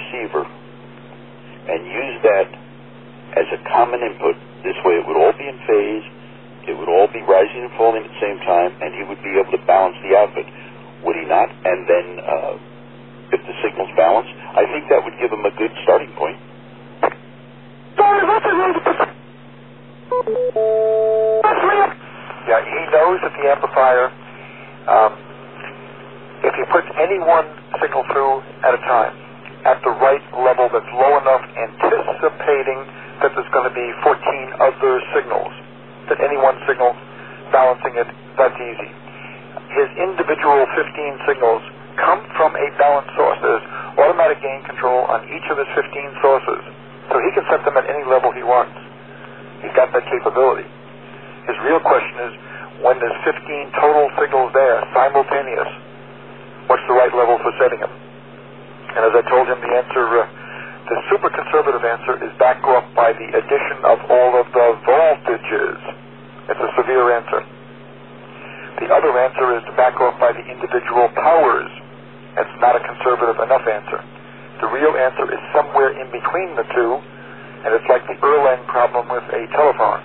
receiver and use that as a common input, this way it would all be in phase, it would all be rising and falling at the same time, and he would be able to balance the output, would he not? And then if the signal's balanced, I think that would give him a good starting point. Yeah, he knows that the amplifier, if he puts any one signal through at a time, at the right level that's low enough, anticipating that there's going to be 14 other signals, that any one signal balancing it, that's easy. His individual 15 signals come from a balanced source. There's automatic gain control on each of his 15 sources, so he can set them at any level he wants. He's got that capability. His real question is, when there's 15 total signals there, simultaneous, what's the right level for setting them? And as I told him, the answer, the super conservative answer, is back off by the addition of all of the voltages. It's a severe answer. The other answer is to back off by the individual powers. It's not a conservative enough answer. The real answer is somewhere in between the two, and it's like the Erlang problem with a telephone.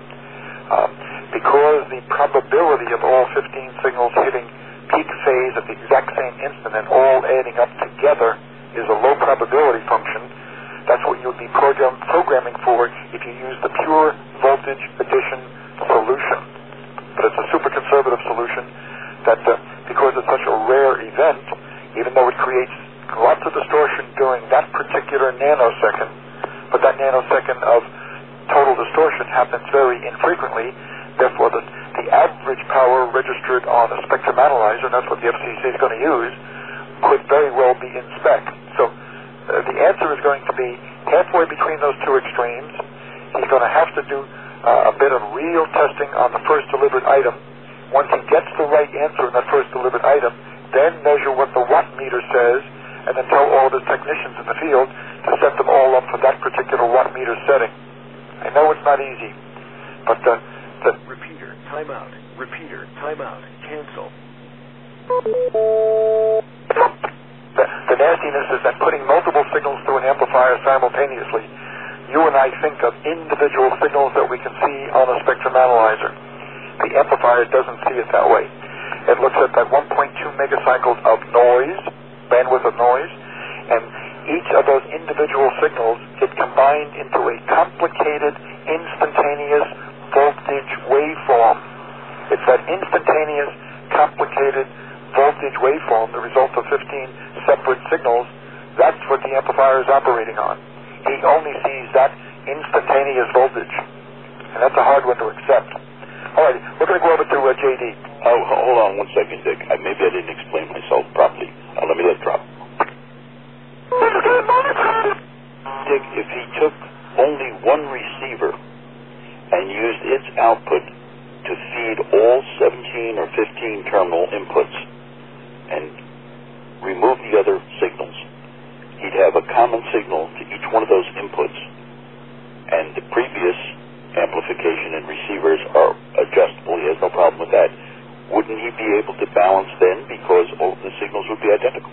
Because the probability of all 15 signals hitting peak phase at the exact same instant and all adding up together is a low probability function. That's what you would be programming for if you use the pure voltage addition solution. But it's a super conservative solution that, because it's such a rare event, even though it creates lots of distortion during that particular nanosecond, but that nanosecond of total distortion happens very infrequently. Therefore, the average power registered on a spectrum analyzer, and that's what the FCC is going to use, could very well be in spec. So the answer is going to be halfway between those two extremes. He's going to have to do a bit of real testing on the first delivered item. Once he gets the right answer in that first delivered item, then measure what the watt meter says, and then tell all of his technicians in the field to set them all up for that particular watt meter setting. I know it's not easy, but the repeater, timeout, repeater, timeout, cancel. The nastiness is that putting multiple signals through an amplifier simultaneously, you and I think of individual signals that we can see on a spectrum analyzer. The amplifier doesn't see it that way. It looks at that 1.2 megacycles of noise, bandwidth of noise, and each of those individual signals get combined into a complicated, instantaneous voltage waveform. It's that instantaneous, complicated voltage waveform, the result of 15 separate signals. That's what the amplifier is operating on. He only sees that instantaneous voltage, and that's a hard one to accept. All right, we're going to go over to J.D. Oh, hold on 1 second, Dick. Maybe I didn't explain myself properly. Let me let it drop. Dick, if he took only one receiver and used its output to feed all 17 or 15 terminal inputs and remove the other signals, he'd have a common signal to each one of those inputs, and the previous amplification and receivers are adjustable. He has no problem with that. Wouldn't he be able to balance then, because all of the signals would be identical?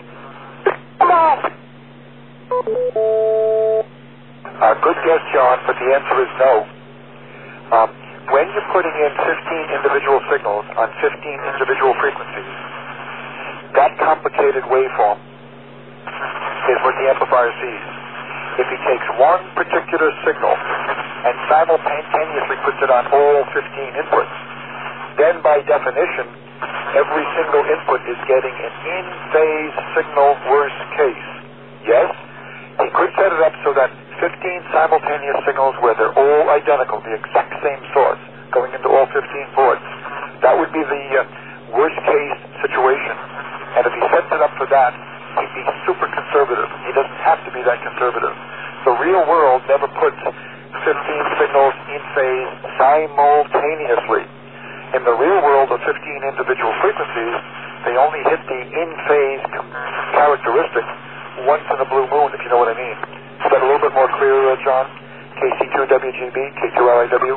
Good guess, John, but the answer is no. When you're putting in 15 individual signals on 15 individual frequencies, that complicated waveform is what the amplifier sees. If he takes one particular signal and simultaneously puts it on all 15 inputs, then by definition, every single input is getting an in-phase signal worst case. Yes, he could set it up so that 15 simultaneous signals where they're all identical, the exact same source, going into all 15 ports. That would be the worst case situation. And if he sets it up for that, he'd be super conservative. He doesn't have to be that conservative. The real world never puts 15 signals in phase simultaneously. In the real world of 15 individual frequencies, they only hit the in-phase characteristic once in a blue moon, if you know what I mean. Is that a little bit more clear, John? KC2WGB, K2LIW?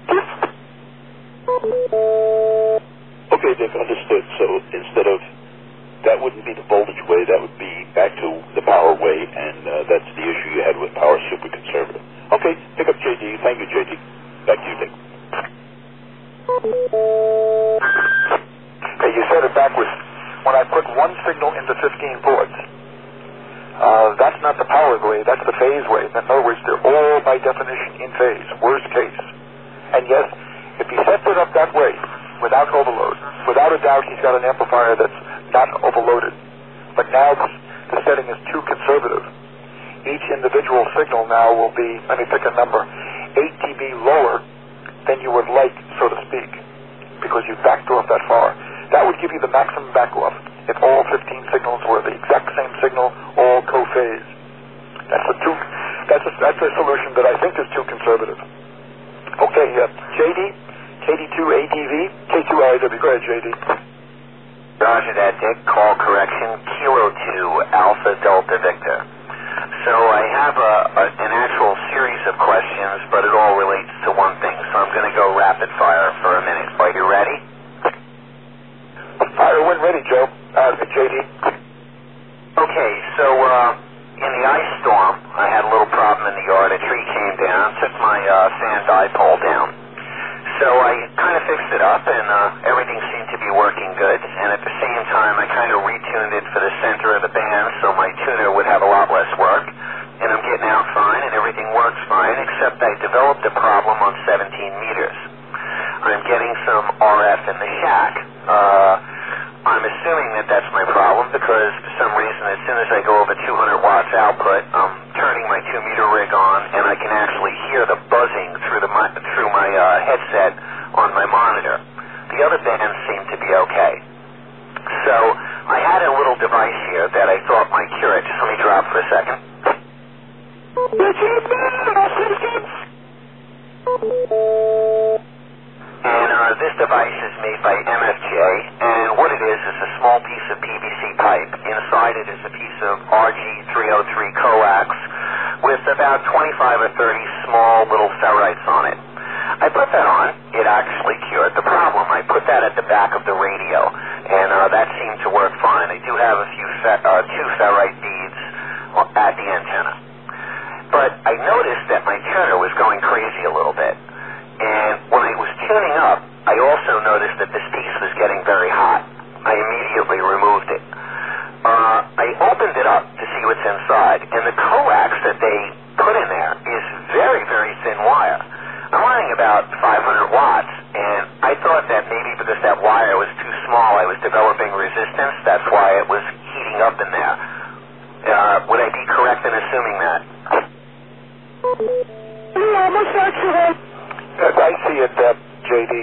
Okay, Dick, understood. So instead of, that wouldn't be the voltage way, that would be back to the power way, and that's the That's not the power wave, that's the phase wave. In other words, they're all by definition in phase, worst case. And yes, if he sets it up that way, without overload, without a doubt he's got an amplifier that's not overloaded. But now the setting is too conservative. Each individual signal now will be, let me pick a number, 8 dB lower than you would like, so to speak, because you backed off that far. That would give you the maximum back off if all 15 signals were the exact same signal, all co-phase. That's a solution that I think is too conservative. Okay, JD, KD2ADV, K2LAW. Go ahead, JD. Roger that, Dick. Call correction, Kilo 2, Alpha Delta Victor. So I have an actual series of questions, but it all relates to one thing. So I'm going to go rapid fire for a minute. Are you ready? Fire when ready, Joe. JD. Okay, so in the ice storm, I had a little problem in the yard. A tree came down, took my fan dipole down. So I kind of fixed it up, and everything seemed to be working good. And at the same time, I kind of retuned it for the center of the band, so my tuner would have a lot less work. And I'm getting out fine, and everything works fine, except I developed a problem on 17 meters. I'm getting some RF in the shack. I'm assuming that that's my problem because for some reason as soon as I go over 200 watts output, I'm turning my 2-meter rig on and I can actually hear the buzzing through my headset on my monitor. The other bands seem to be okay. So I had a little device here that I thought might cure it. Just let me drop for a second. And this device is made by MFJ, and what it is a small piece of PVC pipe. Inside it is a piece of RG303 coax with about 25 or 30 small little ferrites on it. I put that on. It actually cured the problem. I put that at the back of the radio, and that seemed to work fine. I do have a few two ferrite beads at the antenna. But I noticed that my tuner was going crazy a little bit. And when I was tuning up, I also noticed that this piece was getting very hot. I immediately removed it. I opened it up to see what's inside, and the coax that they put in there is very, very thin wire. I'm running about 500 watts, and I thought that maybe because that wire was too small, I was developing resistance. That's why it was heating up in there. Would I be correct in assuming that? As I see it, JD,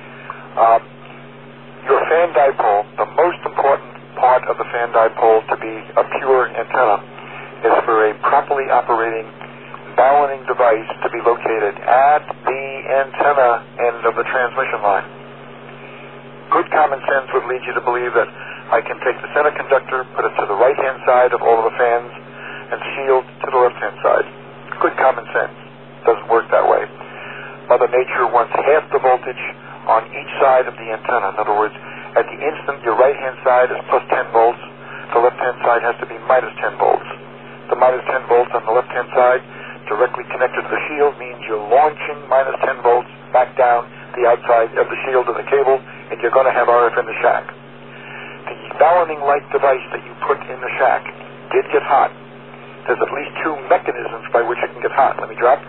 your fan dipole, the most important part of the fan dipole to be a pure antenna is for a properly operating balloting device to be located at the antenna end of the transmission line. Good common sense would lead you to believe that I can take the center conductor, put it to the right-hand side of all of the fans, and shield to the left-hand side. Good common sense. Doesn't work that way. Mother Nature wants half the voltage on each side of the antenna. In other words, at the instant your right-hand side is plus 10 volts, the left-hand side has to be minus 10 volts. The minus 10 volts on the left-hand side directly connected to the shield means you're launching minus 10 volts back down the outside of the shield of the cable, and you're going to have RF in the shack. The balloting light device that you put in the shack did get hot. There's at least two mechanisms by which it can get hot. Let me drop.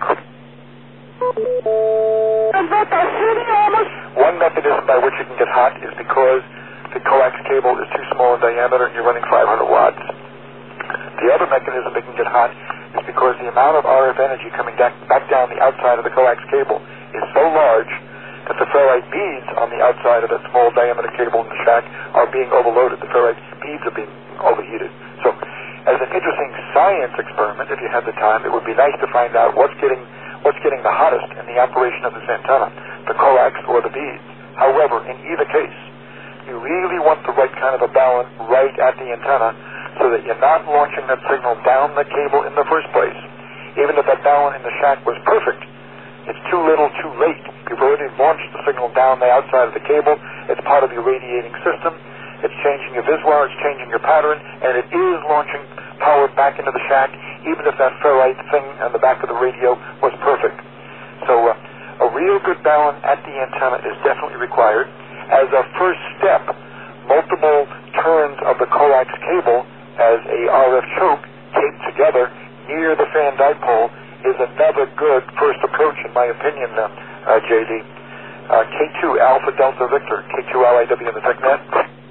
One mechanism by which it can get hot is because the coax cable is too small in diameter and you're running 500 watts. The other mechanism that can get hot is because the amount of RF energy coming back down the outside of the coax cable is so large that the ferrite beads on the outside of that small diameter cable in the shack are being overloaded. The ferrite beads are being overheated. So, as an interesting science experiment, if you had the time, it would be nice to find out what's getting the hottest in the operation of this antenna, the coax or the beads. However, in either case, you really want the right kind of a balun right at the antenna so that you're not launching that signal down the cable in the first place. Even if that balun in the shack was perfect, it's too little, too late. You've already launched the signal down the outside of the cable. It's part of your radiating system. It's changing your visual, it's changing your pattern, and it is launching power back into the shack, even if that ferrite thing on the back of the radio was perfect. So a real good balun at the antenna is definitely required. As a first step, multiple turns of the coax cable as a RF choke taped together near the fan dipole is another good first approach, in my opinion, JD. K2 Alpha Delta Victor, K2 LIW in the TechNet.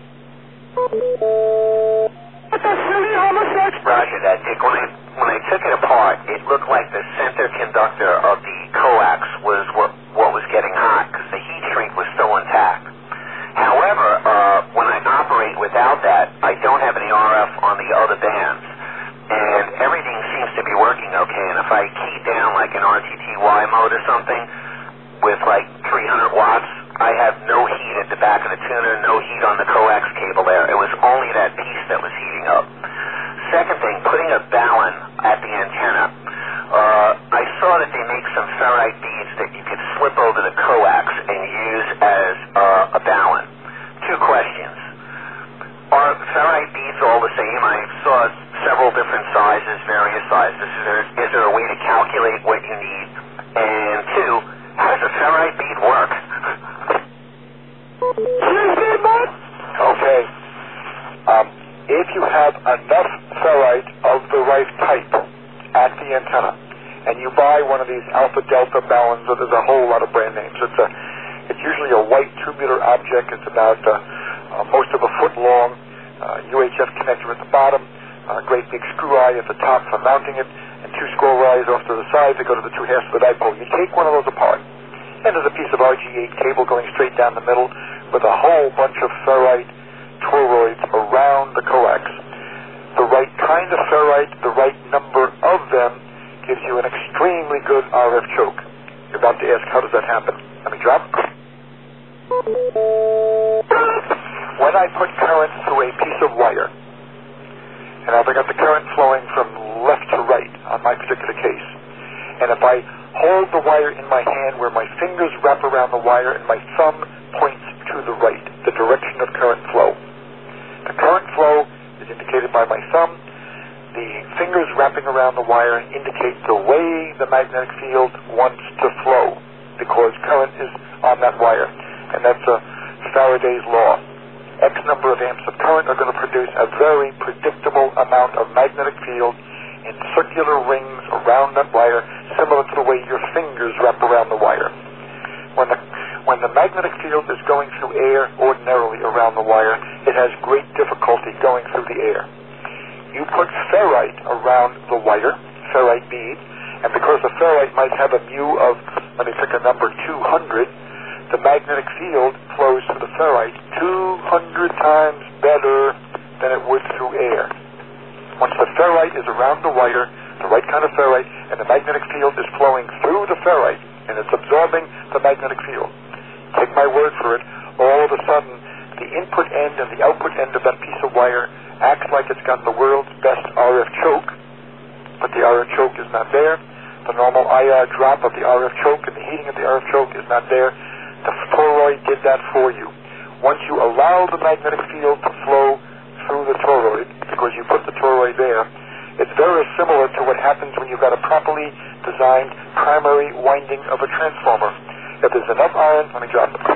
Roger that, Dick. When I took it apart, it looked like the center conductor of the coax was what was getting hot, because the heat shrink was still intact. However, when I operate without that, I don't have any RF on the other bands, and everything seems to be working okay. And if I key down like an RTTY mode or something with like 300 watts, I have no heat at the back of the tuner, no heat on the coax cable there. It was only that piece that was heating up. Second thing, putting a balun at the antenna. I saw that they make some ferrite beads that you could slip over the coax and use as a balun. Two questions. Are ferrite beads all the same? I saw several different sizes, various sizes. Is there a way to calculate what you need? And two, how does a ferrite bead work? Okay. If you have enough ferrite of the right type at the antenna, and you buy one of these Alpha Delta baluns, or there's a whole lot of brand names. It's usually a white tubular object. It's about most of a foot long, UHF connector at the bottom, a great big screw eye at the top for mounting it, and two scroll eyes off to the side to go to the two halves of the dipole. You take one of those apart, and there's a piece of RG8 cable going straight down the middle with a whole bunch of ferrite toroids around the coax. The right kind of ferrite, the right number of them, gives you an extremely good RF choke. You're about to ask, how does that happen? Let me drop. When I put current through a piece of wire, and I've got the current flowing from left to right on my particular case, and if I hold the wire in my hand where my fingers wrap around the wire and my thumb points to the right, the direction of current flow. The current flow is indicated by my thumb. The fingers wrapping around the wire indicate the way the magnetic field wants to flow, because current is on that wire, and that's Faraday's law. X number of amps of current are going to produce a very predictable amount of magnetic field in circular rings around that wire, similar to the way your fingers wrap around the wire. When the magnetic field is going through air ordinarily around the wire, it has great difficulty going through the air. You put ferrite around the wire, ferrite bead, and because the ferrite might have a mu of, let me pick a number, 200, the magnetic field flows through the ferrite 200 times better than it would through air. Once the ferrite is around the wire, the right kind of ferrite, and the magnetic field is flowing through the ferrite, and it's absorbing the magnetic field. Take my word for it, all of a sudden, the input end and the output end of that piece of wire acts like it's got the world's best RF choke, but the RF choke is not there. The normal IR drop of the RF choke and the heating of the RF choke is not there. The toroid did that for you. Once you allow the magnetic field to flow through the toroid, because you put the toroid there, it's very similar to what happens when you've got a properly designed primary winding of a transformer. If there's enough iron, let me drop it.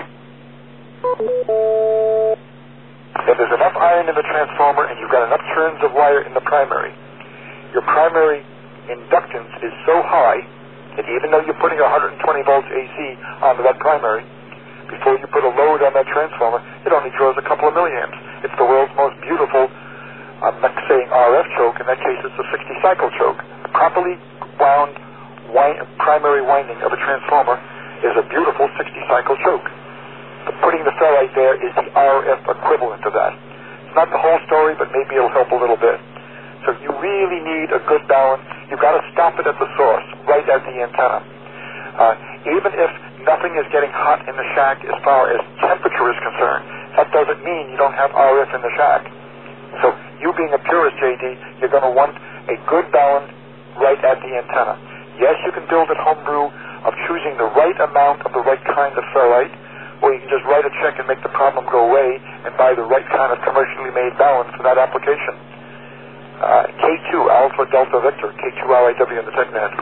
If there's enough iron in the transformer and you've got enough turns of wire in the primary, your primary inductance is so high that even though you're putting 120 volts AC onto that primary, before you put a load on that transformer, it only draws a couple of milliamps. It's the world's most beautiful, I'm not saying RF choke, in that case it's a 60-cycle choke. A properly wound primary winding of a transformer is a beautiful 60-cycle choke. Putting the ferrite there is the RF equivalent of that. It's not the whole story, but maybe it'll help a little bit. So you really need a good balance. You've got to stop it at the source, right at the antenna. Even if nothing is getting hot in the shack as far as temperature is concerned, that doesn't mean you don't have RF in the shack. So you being a purist, JD, you're going to want a good balance right at the antenna. Yes, you can build it homebrew of choosing the right amount of the right kind of ferrite, or you can just write a check and make the problem go away and buy the right kind of commercially made balance for that application. K2 Alpha Delta Victor, K2 LIW in the TechNet.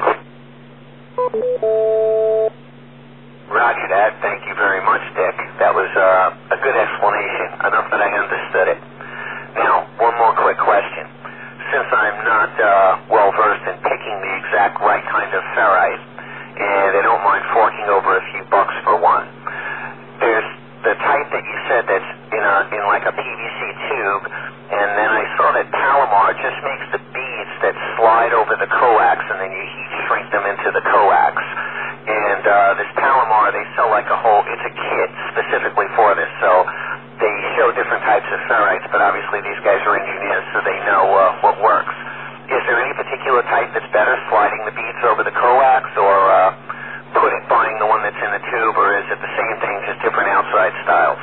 Roger that. Thank you very much, Dick. That was a good explanation, enough that I understood it. Now, one more quick question. Since I'm not well versed in picking the exact right kind of ferrite, and I don't mind forking over a few bucks for one. There's the type that you said that's in like a PVC tube, and then I saw that Palomar just makes the beads that slide over the coax, and then you heat shrink them into the coax. And this Palomar, they sell like it's a kit specifically for this, so they show different types of ferrites, but obviously these guys are engineers, so they know what works. Is there any particular type that's better, sliding the beads over the coax, or buying the one that's in the tube, or is it the same thing, just different outside styles?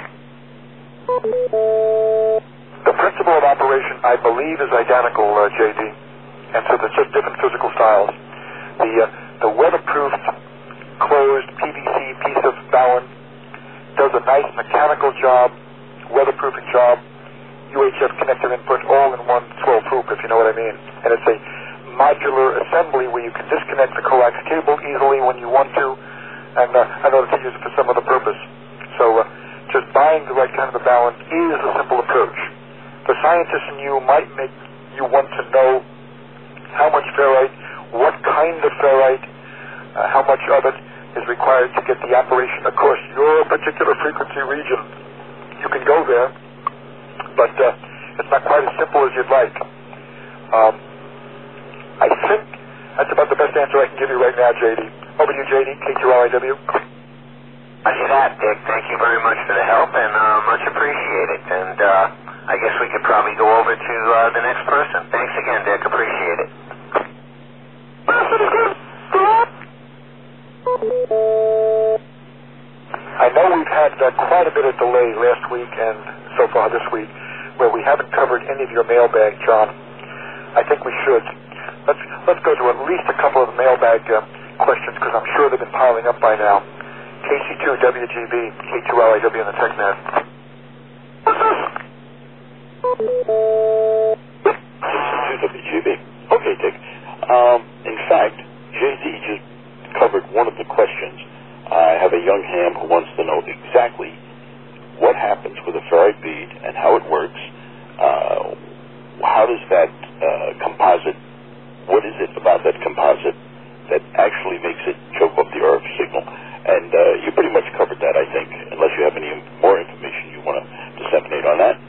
The principle of operation, I believe, is identical, JD, and so there's just different physical styles. The weatherproofed, closed PVC piece of Bowen does a nice mechanical job, weatherproofing job, UHF connector input, all in one swirl proof, if you know what I mean. And it's a modular assembly where you can disconnect the coax cable easily when you want to, and I know that they use it for some other purpose. So just buying the right kind of a Bowen is a simple approach. The scientist in you might make you want to know how much ferrite, what kind of ferrite, how much of it is required to get the operation across your particular frequency region. You can go there, but it's not quite as simple as you'd like. I think that's about the best answer I can give you right now, JD. Over to you, JD, K2LIW. I see that, Dick. Thank you very much for the help, and much appreciated. And I guess we could probably go over to the next person. Thanks again, Dick. Appreciate it. I know we've had quite a bit of delay last week and so far this week where we haven't covered any of your mailbag, John. I think we should. Let's go to at least a couple of mailbag questions because I'm sure they've been piling up by now. KC2WGB, K2LIW in the TechNet. KC2WGB. Okay, Dick. In fact, JD just covered one of the questions. I have a young ham who wants to know exactly what happens with a ferrite bead and how it works. How does that composite, what is it about that composite that actually makes it choke up the RF signal? And you pretty much covered that, I think, unless you have any more information you want to disseminate on that.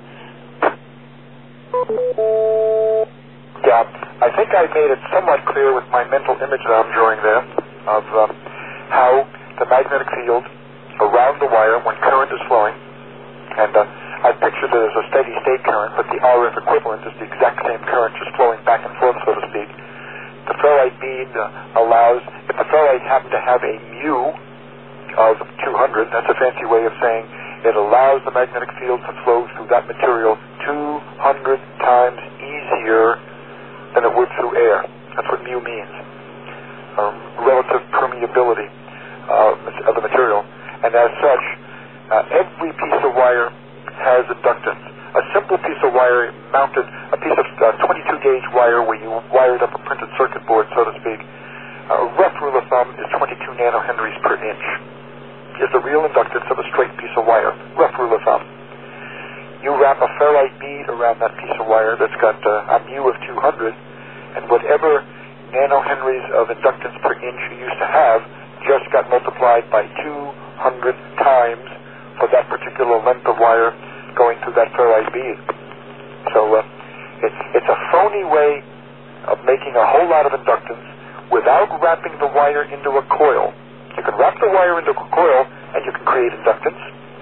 Yeah, I think I made it somewhat clear with my mental image that I'm drawing there of how the magnetic field around the wire when current is flowing, and I pictured it as a steady state current, but the RF equivalent is the exact same current just flowing back and forth, so to speak. The ferrite bead allows, if the ferrite happened to have a mu of 200, that's a fancy way of saying it allows the magnetic field to flow through that material 200 times easier than it would through air. That's what mu means. Relative permeability of the material. And as such, every piece of wire has inductance. A simple piece of wire mounted, a piece of 22 gauge wire where you wired up a printed circuit board, so to speak, a rough rule of thumb is 22 nanohenries per inch. Is the real inductance of a straight piece of wire. Rough rule of thumb. You wrap a ferrite bead around that piece of wire that's got a mu of 200, and whatever nanohenries of inductance per inch you used to have just got multiplied by 200 times for that particular length of wire going through that ferrite bead. So it's a phony way of making a whole lot of inductance without wrapping the wire into a coil. You can wrap the wire into a coil and you can create inductance.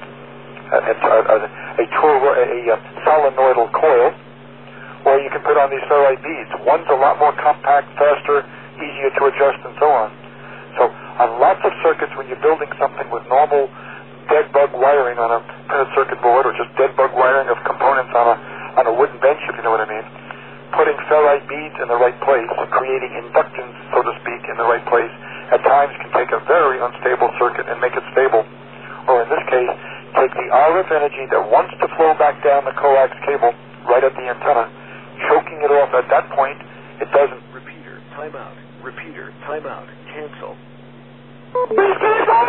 A solenoidal coil, or you can put on these ferrite beads. One's a lot more compact, faster, easier to adjust, and so on. So on lots of circuits, when you're building something with normal dead bug wiring on a printed circuit board, or just dead bug wiring of components on a wooden bench, if you know what I mean, putting ferrite beads in the right place, creating inductance, so to speak, in the right place, at times can take a very unstable circuit and make it stable. Or in this case, take the RF energy that wants to flow back down the coax cable right at the antenna, choking it off at that point. It doesn't. Repeater, timeout. Repeater, timeout. Cancel.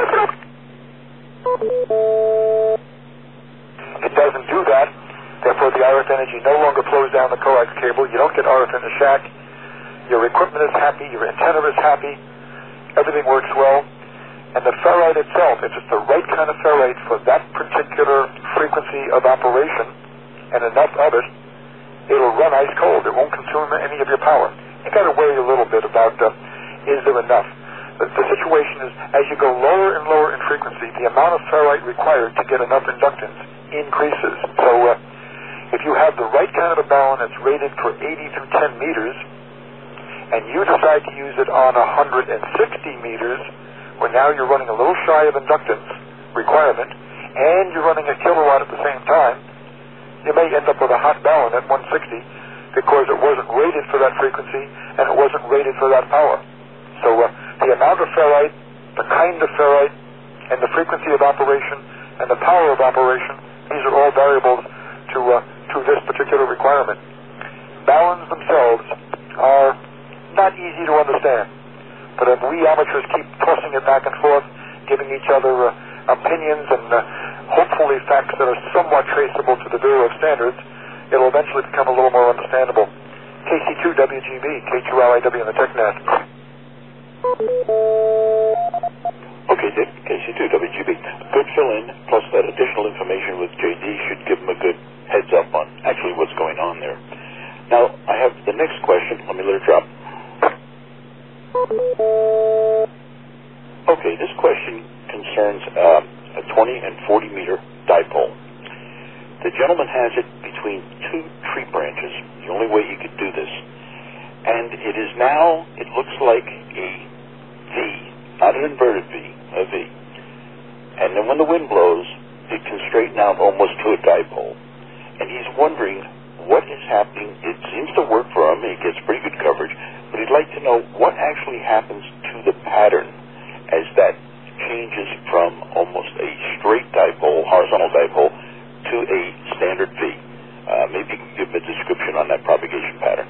It doesn't do that. Therefore, the the RF energy no longer flows down the coax cable. You don't get RF in the shack. Your equipment is happy. Your antenna is happy. Everything works well. And the ferrite itself, if it's the right kind of ferrite for that particular frequency of operation and enough of it, it'll run ice cold. It won't consume any of your power. You got to worry a little bit about is there enough. The situation is, as you go lower and lower in frequency, the amount of ferrite required to get enough inductance increases. So if you have the right kind of a balun that's rated for 80 through 10 meters, and you decide to use it on 160 meters, where now you're running a little shy of inductance requirement, and you're running a kilowatt at the same time, you may end up with a hot balun at 160 because it wasn't rated for that frequency and it wasn't rated for that power. So the amount of ferrite, the kind of ferrite, and the frequency of operation, and the power of operation, these are all variables to this particular requirement. Baluns themselves are not easy to understand, but if we amateurs keep tossing it back and forth, giving each other opinions and hopefully facts that are somewhat traceable to the Bureau of Standards, it'll eventually become a little more understandable. KC2WGB, K2LIW in the TechNet. Okay, Dick, KC2WGB. Good fill-in, plus that additional information with JD should give him a good heads up on actually what's going on there. Now, I have the next question. Let me let it drop. Okay, this question concerns a 20 and 40 meter dipole. The gentleman has it between two tree branches, the only way he could do this. And it is now, it looks like a V, not an inverted V, a V. And then when the wind blows, it can straighten out almost to a dipole. And he's wondering what is happening. It seems to work for him. He gets pretty good coverage. But he'd like to know what actually happens to the pattern as that changes from almost a straight dipole, horizontal dipole, to a standard V. Maybe you can give him a description on that propagation pattern.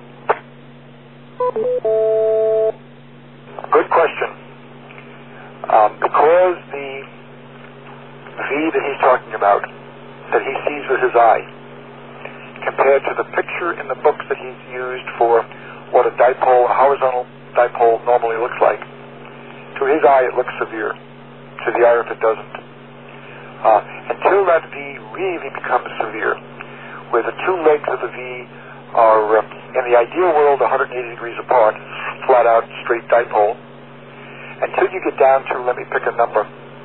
Good question. Because the V that he's talking about, that he sees with his eye, compared to the picture in the books that he's used for what a dipole, a horizontal dipole normally looks like, to his eye it looks severe. To the RF it doesn't. Until that V really becomes severe, where the two legs of the V are, in the ideal world, 180 degrees apart, flat out, straight dipole, until you get down to, let me pick a number,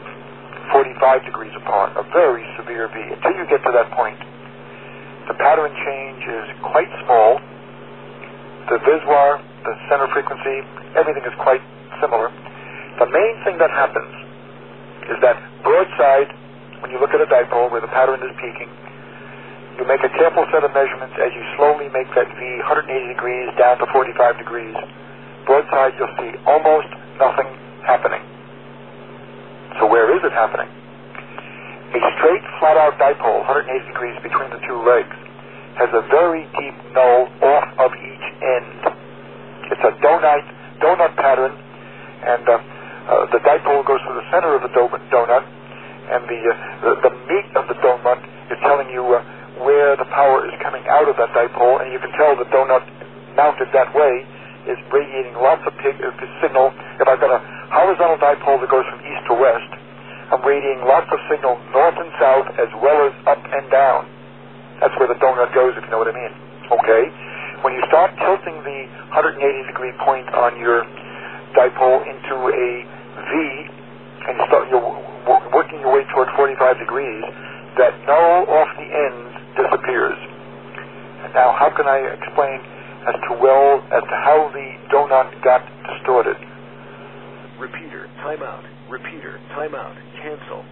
45 degrees apart, a very severe V. Until you get to that point, the pattern change is quite small. The viswar, the center frequency, everything is quite similar. The main thing that happens is that broadside, when you look at a dipole where the pattern is peaking, you make a careful set of measurements as you slowly make that V 180 degrees down to 45 degrees. Broadside, you'll see almost nothing happening. So where is it happening? A straight, flat-out dipole, 180 degrees between the two legs, has a very deep null off of each end. It's a donut pattern, and the dipole goes through the center of the donut, and the meat of the donut is telling you where the power is coming out of that dipole, and you can tell the donut mounted that way is radiating lots of signal. If I've got a horizontal dipole that goes from east to west, I'm radiating lots of signal north and south as well as up and down. That's where the donut goes, if you know what I mean. Okay? When you start tilting the 180 degree point on your dipole into a V, and you're working your way toward 45 degrees, that null off the ends disappears. And now, how can I explain as to how the donut got distorted? Repeater, timeout. Repeater, timeout. Cancel.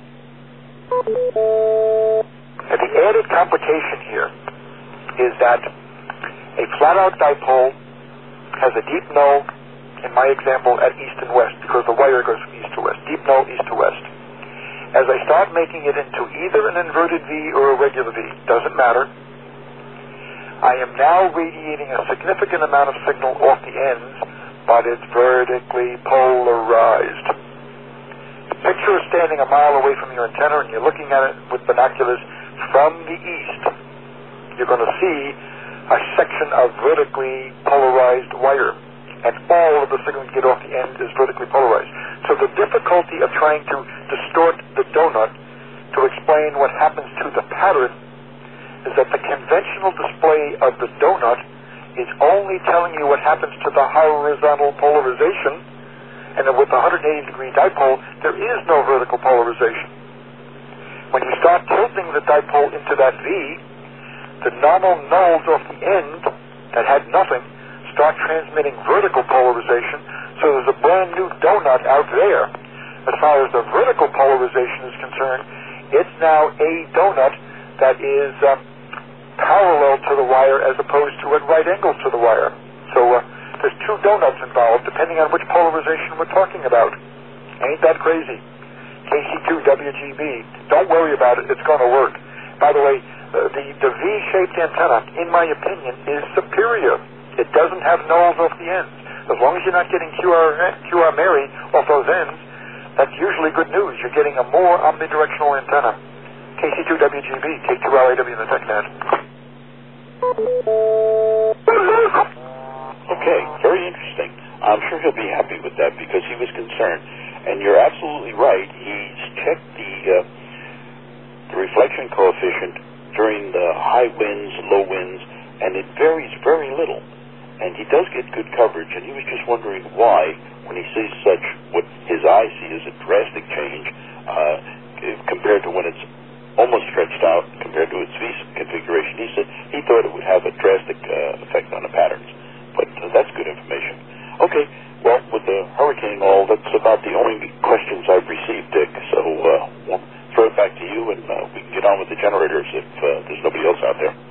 And the added complication here is that a flat-out dipole has a deep null, in my example, at east and west, because the wire goes from east to west. Deep null, east to west. As I start making it into either an inverted V or a regular V, doesn't matter, I am now radiating a significant amount of signal off the ends, but it's vertically polarized. Picture standing a mile away from your antenna and you're looking at it with binoculars from the east. you're going to see a section of vertically polarized wire. And all of the signal you get off the end is vertically polarized. So the difficulty of trying to distort the donut to explain what happens to the pattern is that the conventional display of the donut is only telling you what happens to the horizontal polarization, and then with the 180-degree dipole, there is no vertical polarization. When you start tilting the dipole into that V, the normal nulls off the end that had nothing start transmitting vertical polarization, so there's a brand new donut out there. As far as the vertical polarization is concerned, it's now a donut that is parallel to the wire as opposed to at right angles to the wire. So there's two donuts involved depending on which polarization we're talking about. Ain't that crazy? KC2WGB. Don't worry about it. It's going to work. By the way, the V-shaped antenna, in my opinion, is superior. It doesn't have nulls off the ends. As long as you're not getting QR Mary off those ends, that's usually good news. You're getting a more omnidirectional antenna. KC2WGB, K2RAW in the TechNet. Okay, very interesting. I'm sure he'll be happy with that because he was concerned. And you're absolutely right. He's checked the reflection coefficient during the high winds, low winds, and it varies very little. And he does get good coverage, and he was just wondering why, when he sees such, what his eyes see is a drastic change compared to when it's almost stretched out compared to its V configuration. He said he thought it would have a drastic effect on the patterns. But that's good information. Okay, well, with the hurricane and all, that's about the only questions I've received, Dick. So we'll throw it back to you, and we can get on with the generators if there's nobody else out there.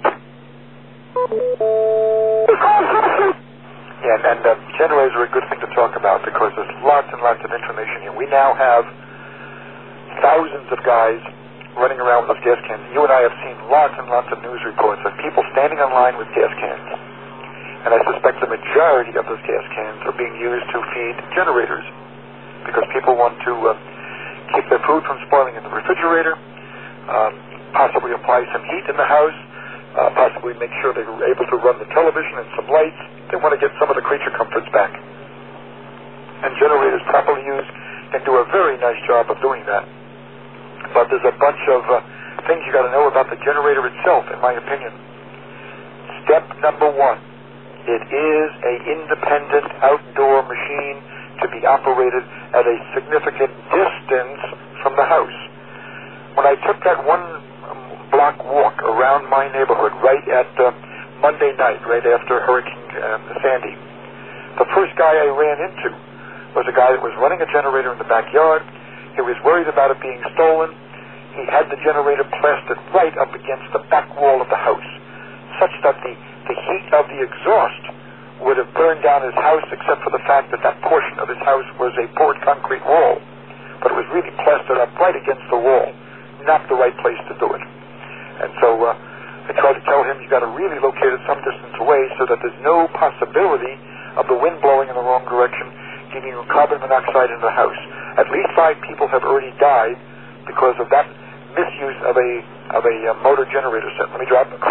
Yeah, and generators are a good thing to talk about because there's lots and lots of information here. We now have thousands of guys running around with those gas cans. You and I have seen lots and lots of news reports of people standing on line with gas cans. And I suspect the majority of those gas cans are being used to feed generators because people want to keep their food from spoiling in the refrigerator, possibly apply some heat in the house, possibly make sure they're able to run the television and some lights. They want to get some of the creature comforts back. And generators properly used can do a very nice job of doing that. But there's a bunch of things you got to know about the generator itself, in my opinion. Step number one, it is an independent outdoor machine to be operated at a significant distance from the house. When I took that one block walk around my neighborhood right at Monday night, right after Hurricane Sandy, the first guy I ran into was a guy that was running a generator in the backyard. He was worried about it being stolen. He had the generator plastered right up against the back wall of the house, such that the heat of the exhaust would have burned down his house, except for the fact that that portion of his house was a poured concrete wall. But it was really plastered up right against the wall. Not the right place to do it. And so I tried to tell him you got to really locate it some distance away so that there's no possibility of the wind blowing in the wrong direction, giving you carbon monoxide in the house. At least 5 people have already died because of that misuse of a motor generator set. Let me drop it.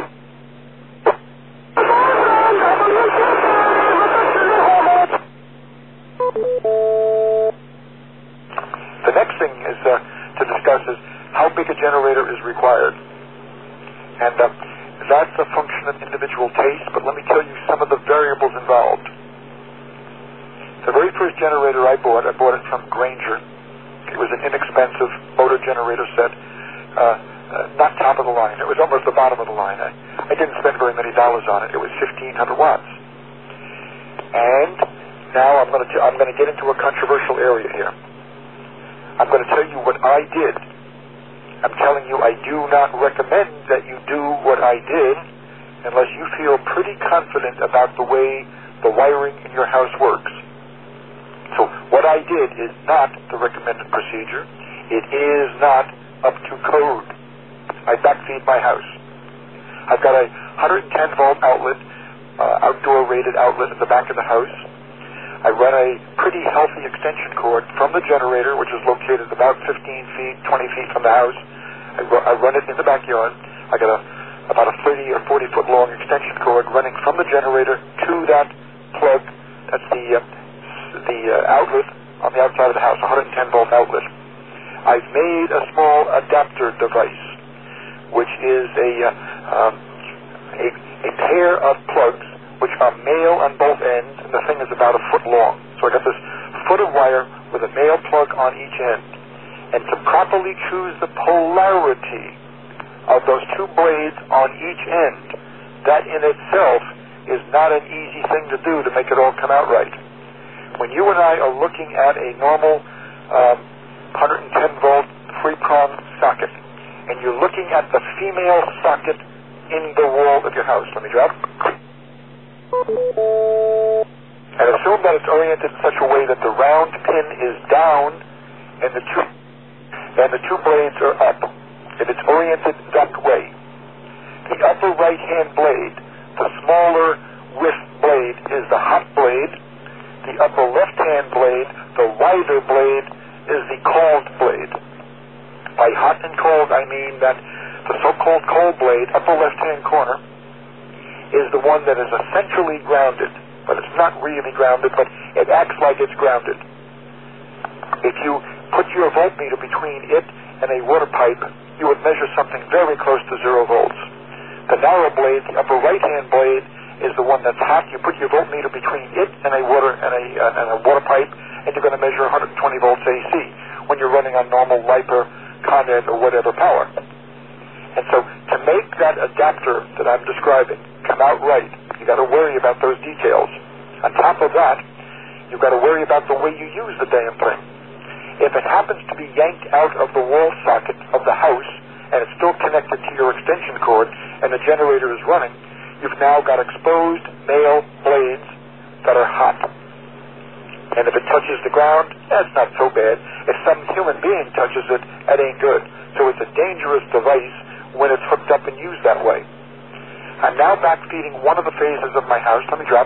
The next thing is to discuss is how big a generator is required. And that's a function of individual taste, but let me tell you some of the variables involved. The very first generator I bought it from Grainger. It was an inexpensive motor generator set, not top of the line. It was almost the bottom of the line. I didn't spend very many dollars on it. It was 1,500 watts. And now I'm going to get into a controversial area here. I'm going to tell you what I did. I'm telling you I do not recommend that you do what I did unless you feel pretty confident about the way the wiring in your house works. So what I did is not the recommended procedure. It is not up to code. I backfeed my house. I've got a 110-volt outlet, outdoor rated outlet at the back of the house. I run a pretty healthy extension cord from the generator, which is located about 15 feet, 20 feet from the house. I run it in the backyard. I got a about a 30 or 40 foot long extension cord running from the generator to that plug. That's the outlet on the outside of the house, 110 volt outlet. I've made a small adapter device, which is a pair of plugs which are male on both ends, and the thing is about a foot long. So I got this foot of wire with a male plug on each end. And to properly choose the polarity of those two blades on each end, that in itself is not an easy thing to do to make it all come out right. When you and I are looking at a normal 110 volt 3-prong socket, and you're looking at the female socket in the wall of your house, let me drop. And assume that it's oriented in such a way that the round pin is down and the two blades are up. If it's oriented that way, the upper right-hand blade, the smaller width blade, is the hot blade. The upper left-hand blade, the wider blade, is the cold blade. By hot and cold, I mean that the so-called cold blade, upper left-hand corner, is the one that is essentially grounded, but it's not really grounded, but it acts like it's grounded. If you put your voltmeter between it and a water pipe, you would measure something very close to 0 volts. The narrow blade, the upper right-hand blade, is the one that's hot. You put your voltmeter between it and a water pipe, and you're going to measure 120 volts AC when you're running on normal LiPo, Con Ed, or whatever power. And so to make that adapter that I'm describing come out right, you got to worry about those details. On top of that, you've got to worry about the way you use the damn thing. If it happens to be yanked out of the wall socket of the house and it's still connected to your extension cord and the generator is running, you've now got exposed male blades that are hot. And if it touches the ground, that's not so bad. If some human being touches it, that ain't good. So it's a dangerous device when it's hooked up and used that way. I'm now backfeeding one of the phases of my house. Let me drop.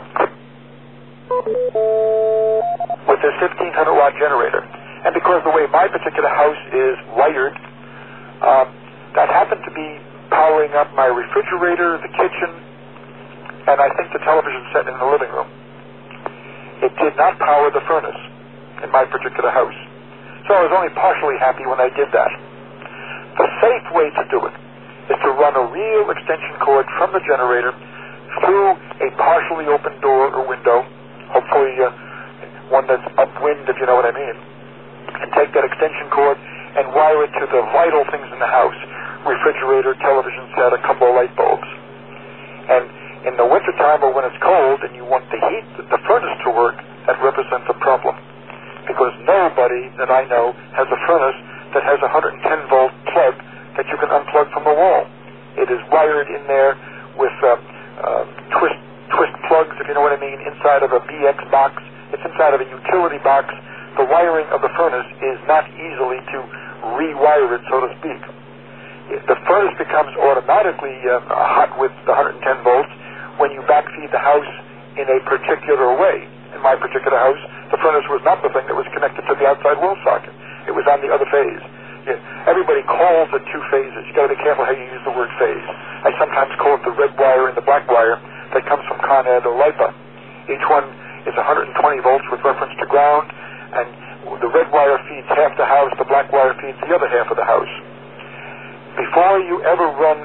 With this 1500 watt generator. And because the way my particular house is wired, that happened to be powering up my refrigerator, the kitchen, and I think the television set in the living room. It did not power the furnace in my particular house. So I was only partially happy when I did that. The safe way to do it is to run a real extension cord from the generator through a partially open door or window, hopefully one that's upwind, if you know what I mean, and take that extension cord and wire it to the vital things in the house: refrigerator, television set, a couple of light bulbs. And in the wintertime or when it's cold and you want the heat, the furnace to work, that represents a problem. Because nobody that I know has a furnace that has a 110 volt plug that you can unplug from the wall. It is wired in there with twist plugs, if you know what I mean, inside of a BX box. It's inside of a utility box. The wiring of the furnace is not easily to rewire it, so to speak. The furnace becomes automatically hot with the 110 volts when you backfeed the house in a particular way. In my particular house, the furnace was not the thing that was connected to the outside wall socket. It was on the other phase. Everybody calls it two phases. You got to be careful how you use the word phase. I sometimes call it the red wire and the black wire that comes from Con Ed or LiPo. Each one is 120 volts with reference to ground, and the red wire feeds half the house, the black wire feeds the other half of the house. Before you ever run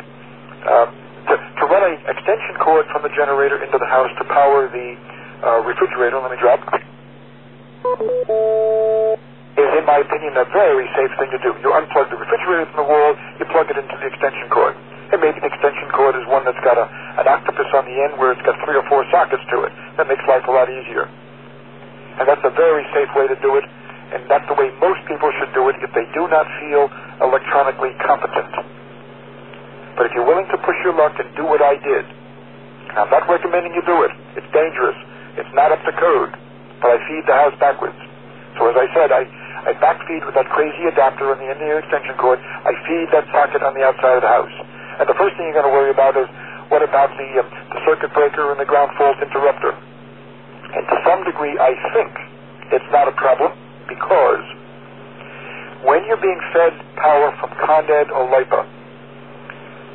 to run an extension cord from the generator into the house to power the refrigerator, let me drop, is, in my opinion, a very safe thing to do. You unplug the refrigerator from the wall, you plug it into the extension cord. And maybe the extension cord is one that's got an octopus on the end where it's got 3 or 4 sockets to it. That makes life a lot easier. And that's a very safe way to do it, and that's the way most people should do it if they do not feel electronically competent. But if you're willing to push your luck and do what I did, I'm not recommending you do it. It's dangerous. It's not up to code. But I feed the house backwards. So as I said, I backfeed with that crazy adapter on the end of the extension cord. I feed that socket on the outside of the house. And the first thing you're going to worry about is, what about the circuit breaker and the ground fault interrupter? And to some degree, I think it's not a problem, because when you're being fed power from Con Ed or LiPo,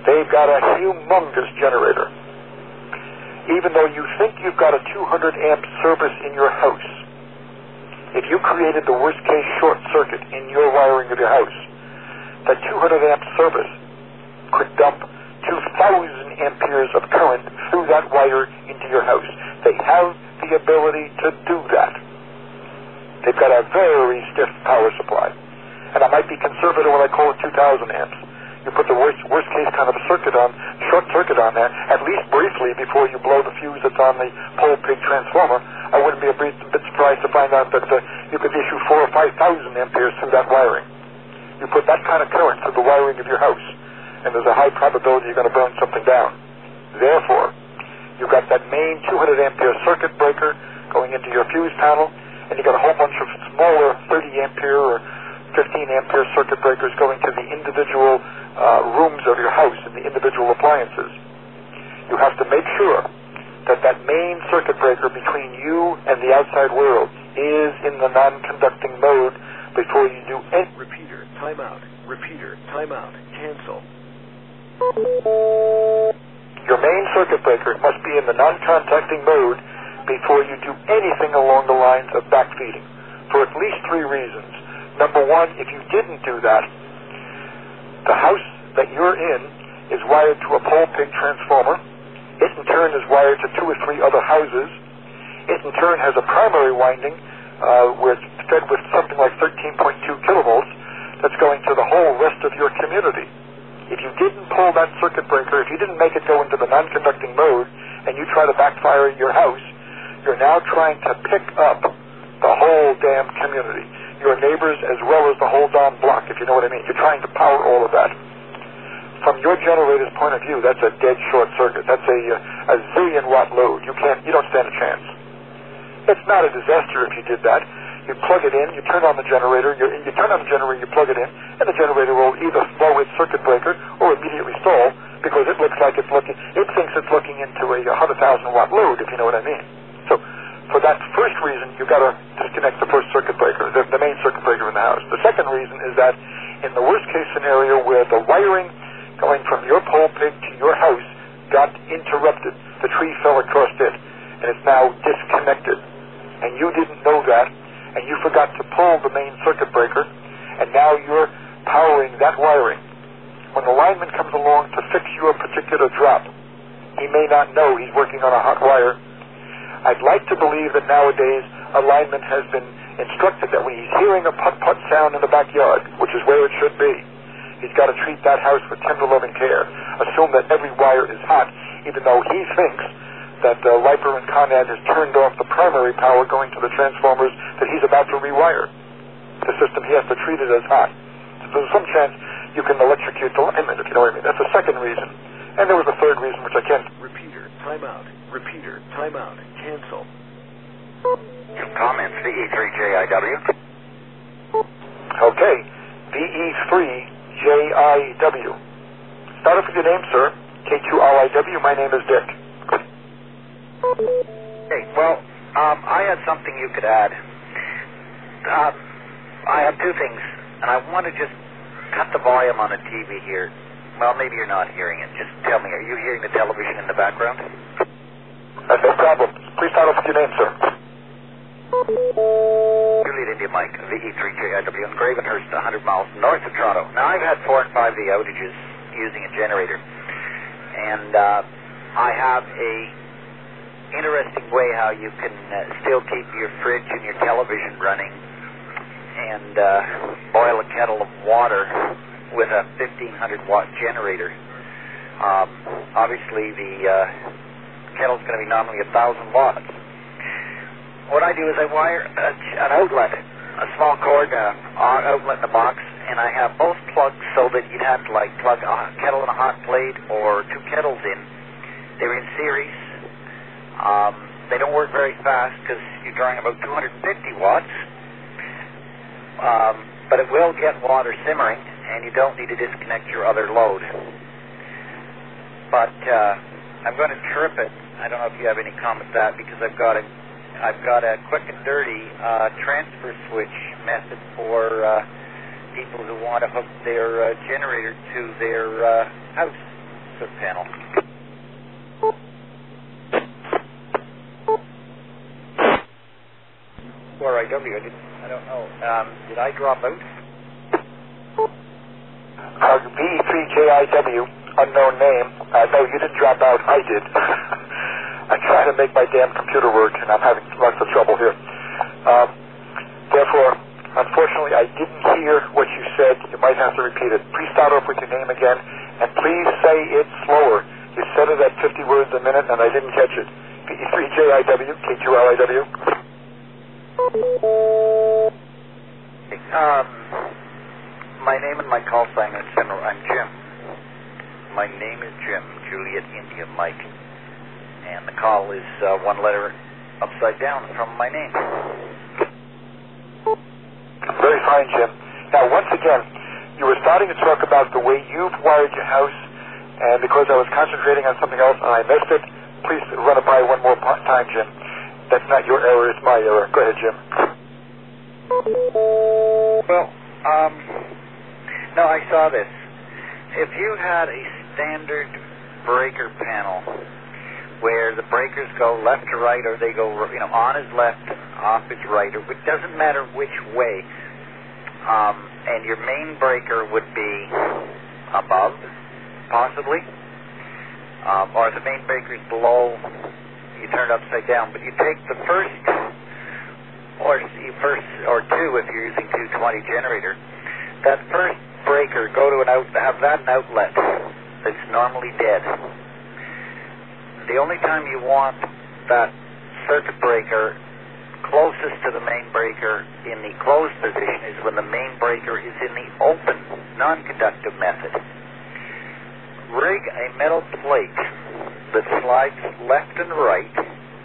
They've got a humongous generator. Even though you think you've got a 200 amp service in your house, if you created the worst case short circuit in your wiring of your house, that 200 amp service could dump 2,000 amperes of current through that wire into your house. They have the ability to do that. They've got a very stiff power supply. And I might be conservative when I call it 2,000 amps. You put the worst case kind of a short circuit on there, at least briefly before you blow the fuse that's on the pole pig transformer. I wouldn't be a bit surprised to find out that you could issue 4,000 or 5,000 amperes through that wiring. You put that kind of current through the wiring of your house, and there's a high probability you're going to burn something down. Therefore, you've got that main 200 ampere circuit breaker going into your fuse panel, and you've got a whole bunch of smaller 30 ampere or 15 ampere circuit breakers going to the individual rooms of your house and the individual appliances. You have to make sure that that main circuit breaker between you and the outside world is in the non-conducting mode before you do any... Repeater, timeout. Repeater, timeout. Cancel. Your main circuit breaker must be in the non-contacting mode before you do anything along the lines of backfeeding, for at least 3 reasons. Number one, if you didn't do that, the house that you're in is wired to a pole pig transformer. It in turn is wired to 2 or 3 other houses. It in turn has a primary winding where it's fed with something like 13.2 kilovolts that's going to the whole rest of your community. If you didn't pull that circuit breaker, if you didn't make it go into the non-conducting mode and you try to backfire your house, you're now trying to pick up the whole damn community, your neighbors as well as the whole darn block, if you know what I mean. You're trying to power all of that. From your generator's point of view, that's a dead short circuit. That's a zillion watt load. You don't stand a chance. It's not a disaster if you did that. You plug it in, you turn on the generator, you turn on the generator, you plug it in, and the generator will either blow its circuit breaker or immediately stall because it thinks it's looking into a 100,000 watt load, if you know what I mean. So, for that first reason, you've got to disconnect the first circuit breaker, the main circuit breaker in the house. The second reason is that in the worst case scenario where the wiring going from your pole pig to your house got interrupted, the tree fell across it, and it's now disconnected, and you didn't know that, and you forgot to pull the main circuit breaker, and now you're powering that wiring. When the lineman comes along to fix your particular drop, he may not know he's working on a hot wire. I'd like to believe that nowadays a lineman has been instructed that when he's hearing a putt-putt sound in the backyard, which is where it should be, he's got to treat that house with tender loving care. Assume that every wire is hot, even though he thinks that Leiper and Conrad has turned off the primary power going to the transformers that he's about to rewire. The system, he has to treat it as hot. So there's some chance you can electrocute the lineman, if you know what I mean. That's the second reason. And there was a third reason, which I can't... Repeater, timeout. Repeater, timeout. Cancel. Comments, VE3JIW. Okay, VE3JIW. Start off with your name, sir. K2RIW, my name is Dick. Hey, well, I had something you could add. I have 2 things, and I want to just cut the volume on the TV here. Well, maybe you're not hearing it. Just tell me, are you hearing the television in the background? That's no problem. Please start off with your name, sir. Juliet India Mike, VE3JIW in Gravenhurst, 100 miles north of Toronto. Now, I've had 4 and 5 day outages using a generator, and I have a interesting way how you can still keep your fridge and your television running and boil a kettle of water with a 1,500 watt generator. Obviously the kettle's going to be normally 1,000 watts. What I do is I wire an outlet, a small cord outlet in the box, and I have both plugs so that you'd have to plug a kettle in a hot plate or 2 kettles in. They're in series. They don't work very fast because you're drawing about 250 watts, but it will get water simmering, and you don't need to disconnect your other load. But I'm going to trip it. I don't know if you have any comment to that, because I've got a quick and dirty transfer switch method for people who want to hook their generator to their house. output panel. Or I don't know. Did I drop out? V3JIW, unknown name. No, you didn't drop out. I did. I'm trying to make my damn computer work, and I'm having lots of trouble here. Therefore, unfortunately, I didn't hear what you said. You might have to repeat it. Please start off with your name again, and please say it slower. You said it at 50 words a minute, and I didn't catch it. V3JIW, K2LIW. My name and my call sign is General. I'm Jim. My name is Jim, Juliet India Mike. And the call is one letter upside down from my name. Very fine, Jim. Now, once again, you were starting to talk about the way you've wired your house, and because I was concentrating on something else and I missed it, please run it by one more time, Jim. That's not your error, it's my error. Go ahead, Jim. Well, no, I saw this. If you had a standard breaker panel where the breakers go left to right, or they go, on is left, off is right, or it doesn't matter which way, and your main breaker would be above, possibly, or if the main breaker is below, you turn it upside down. But you take the first or two, if you're using 220 generator, that first breaker, have that an outlet that's normally dead. The only time you want that circuit breaker closest to the main breaker in the closed position is when the main breaker is in the open, non-conductive method. Rig a metal plate that slides left and right,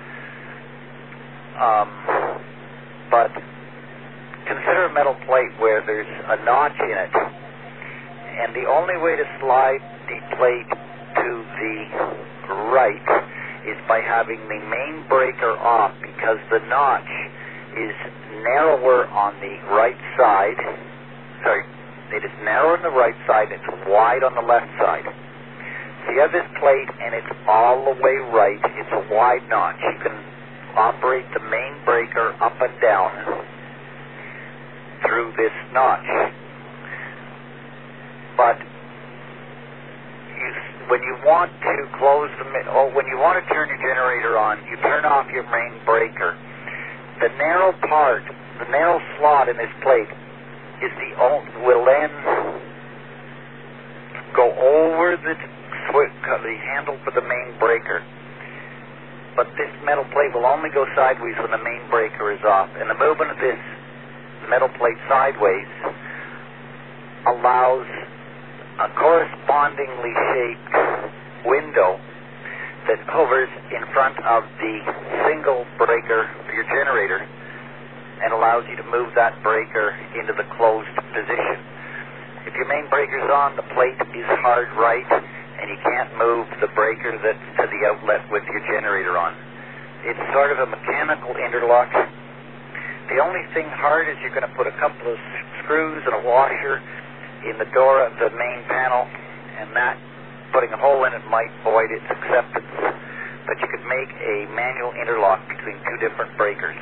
but consider a metal plate where there's a notch in it, and the only way to slide the plate to the right is by having the main breaker off, because the notch is narrower on the right side. Sorry, it is narrow on the right side, it's wide on the left side. So you have this plate and it's all the way right, it's a wide notch. You can operate the main breaker up and down through this notch. But when you want to when you want to turn your generator on, you turn off your main breaker. The narrow slot in this plate will then go over the handle for the main breaker. But this metal plate will only go sideways when the main breaker is off. And the movement of this metal plate sideways allows a correspondingly shaped window that hovers in front of the single breaker for your generator and allows you to move that breaker into the closed position. If your main breaker's on, the plate is hard right, and you can't move the breaker that's to the outlet with your generator on. It's sort of a mechanical interlock. The only thing hard is you're going to put a couple of screws and a washer in the door of the main panel, and that, putting a hole in it, might void its acceptance. But you could make a manual interlock between two different breakers.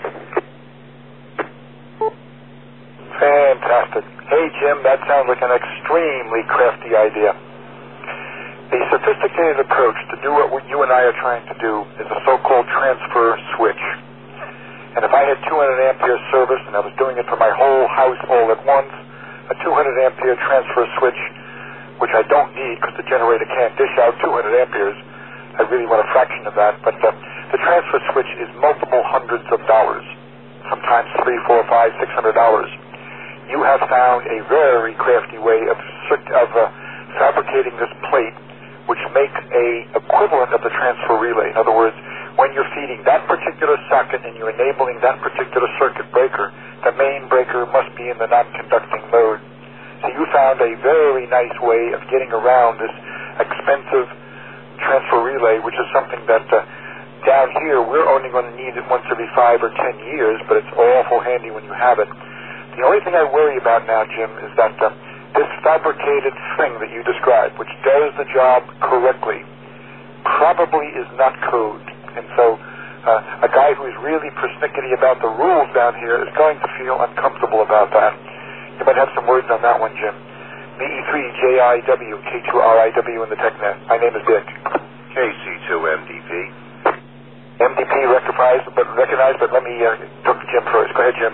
Fantastic. Hey, Jim, that sounds like an extremely crafty idea. The sophisticated approach to do what you and I are trying to do is a so-called transfer switch. And if I had 200 ampere service and I was doing it for my whole house all at once, a 200 ampere transfer switch, which I don't need because the generator can't dish out 200 amperes. I really want a fraction of that. But the transfer switch is multiple hundreds of dollars, sometimes $300, $400, $500, $600. You have found a very crafty way of fabricating this plate, which makes a equivalent of the transfer relay. In other words, when you're feeding that particular socket and you're enabling that particular circuit breaker, the main breaker must be in the non-conducting mode. So you found a very nice way of getting around this expensive transfer relay, which is something that down here we're only going to need it once every 5 or 10 years, but it's awful handy when you have it. The only thing I worry about now, Jim, is that this fabricated thing that you described, which does the job correctly, probably is not code. And so a guy who is really persnickety about the rules down here is going to feel uncomfortable about that. You might have some words on that one, Jim. BE3JIW, K2RIW in the TechNet. My name is Dick. KC2MDP. MDP recognized, but let me talk to Jim first. Go ahead, Jim.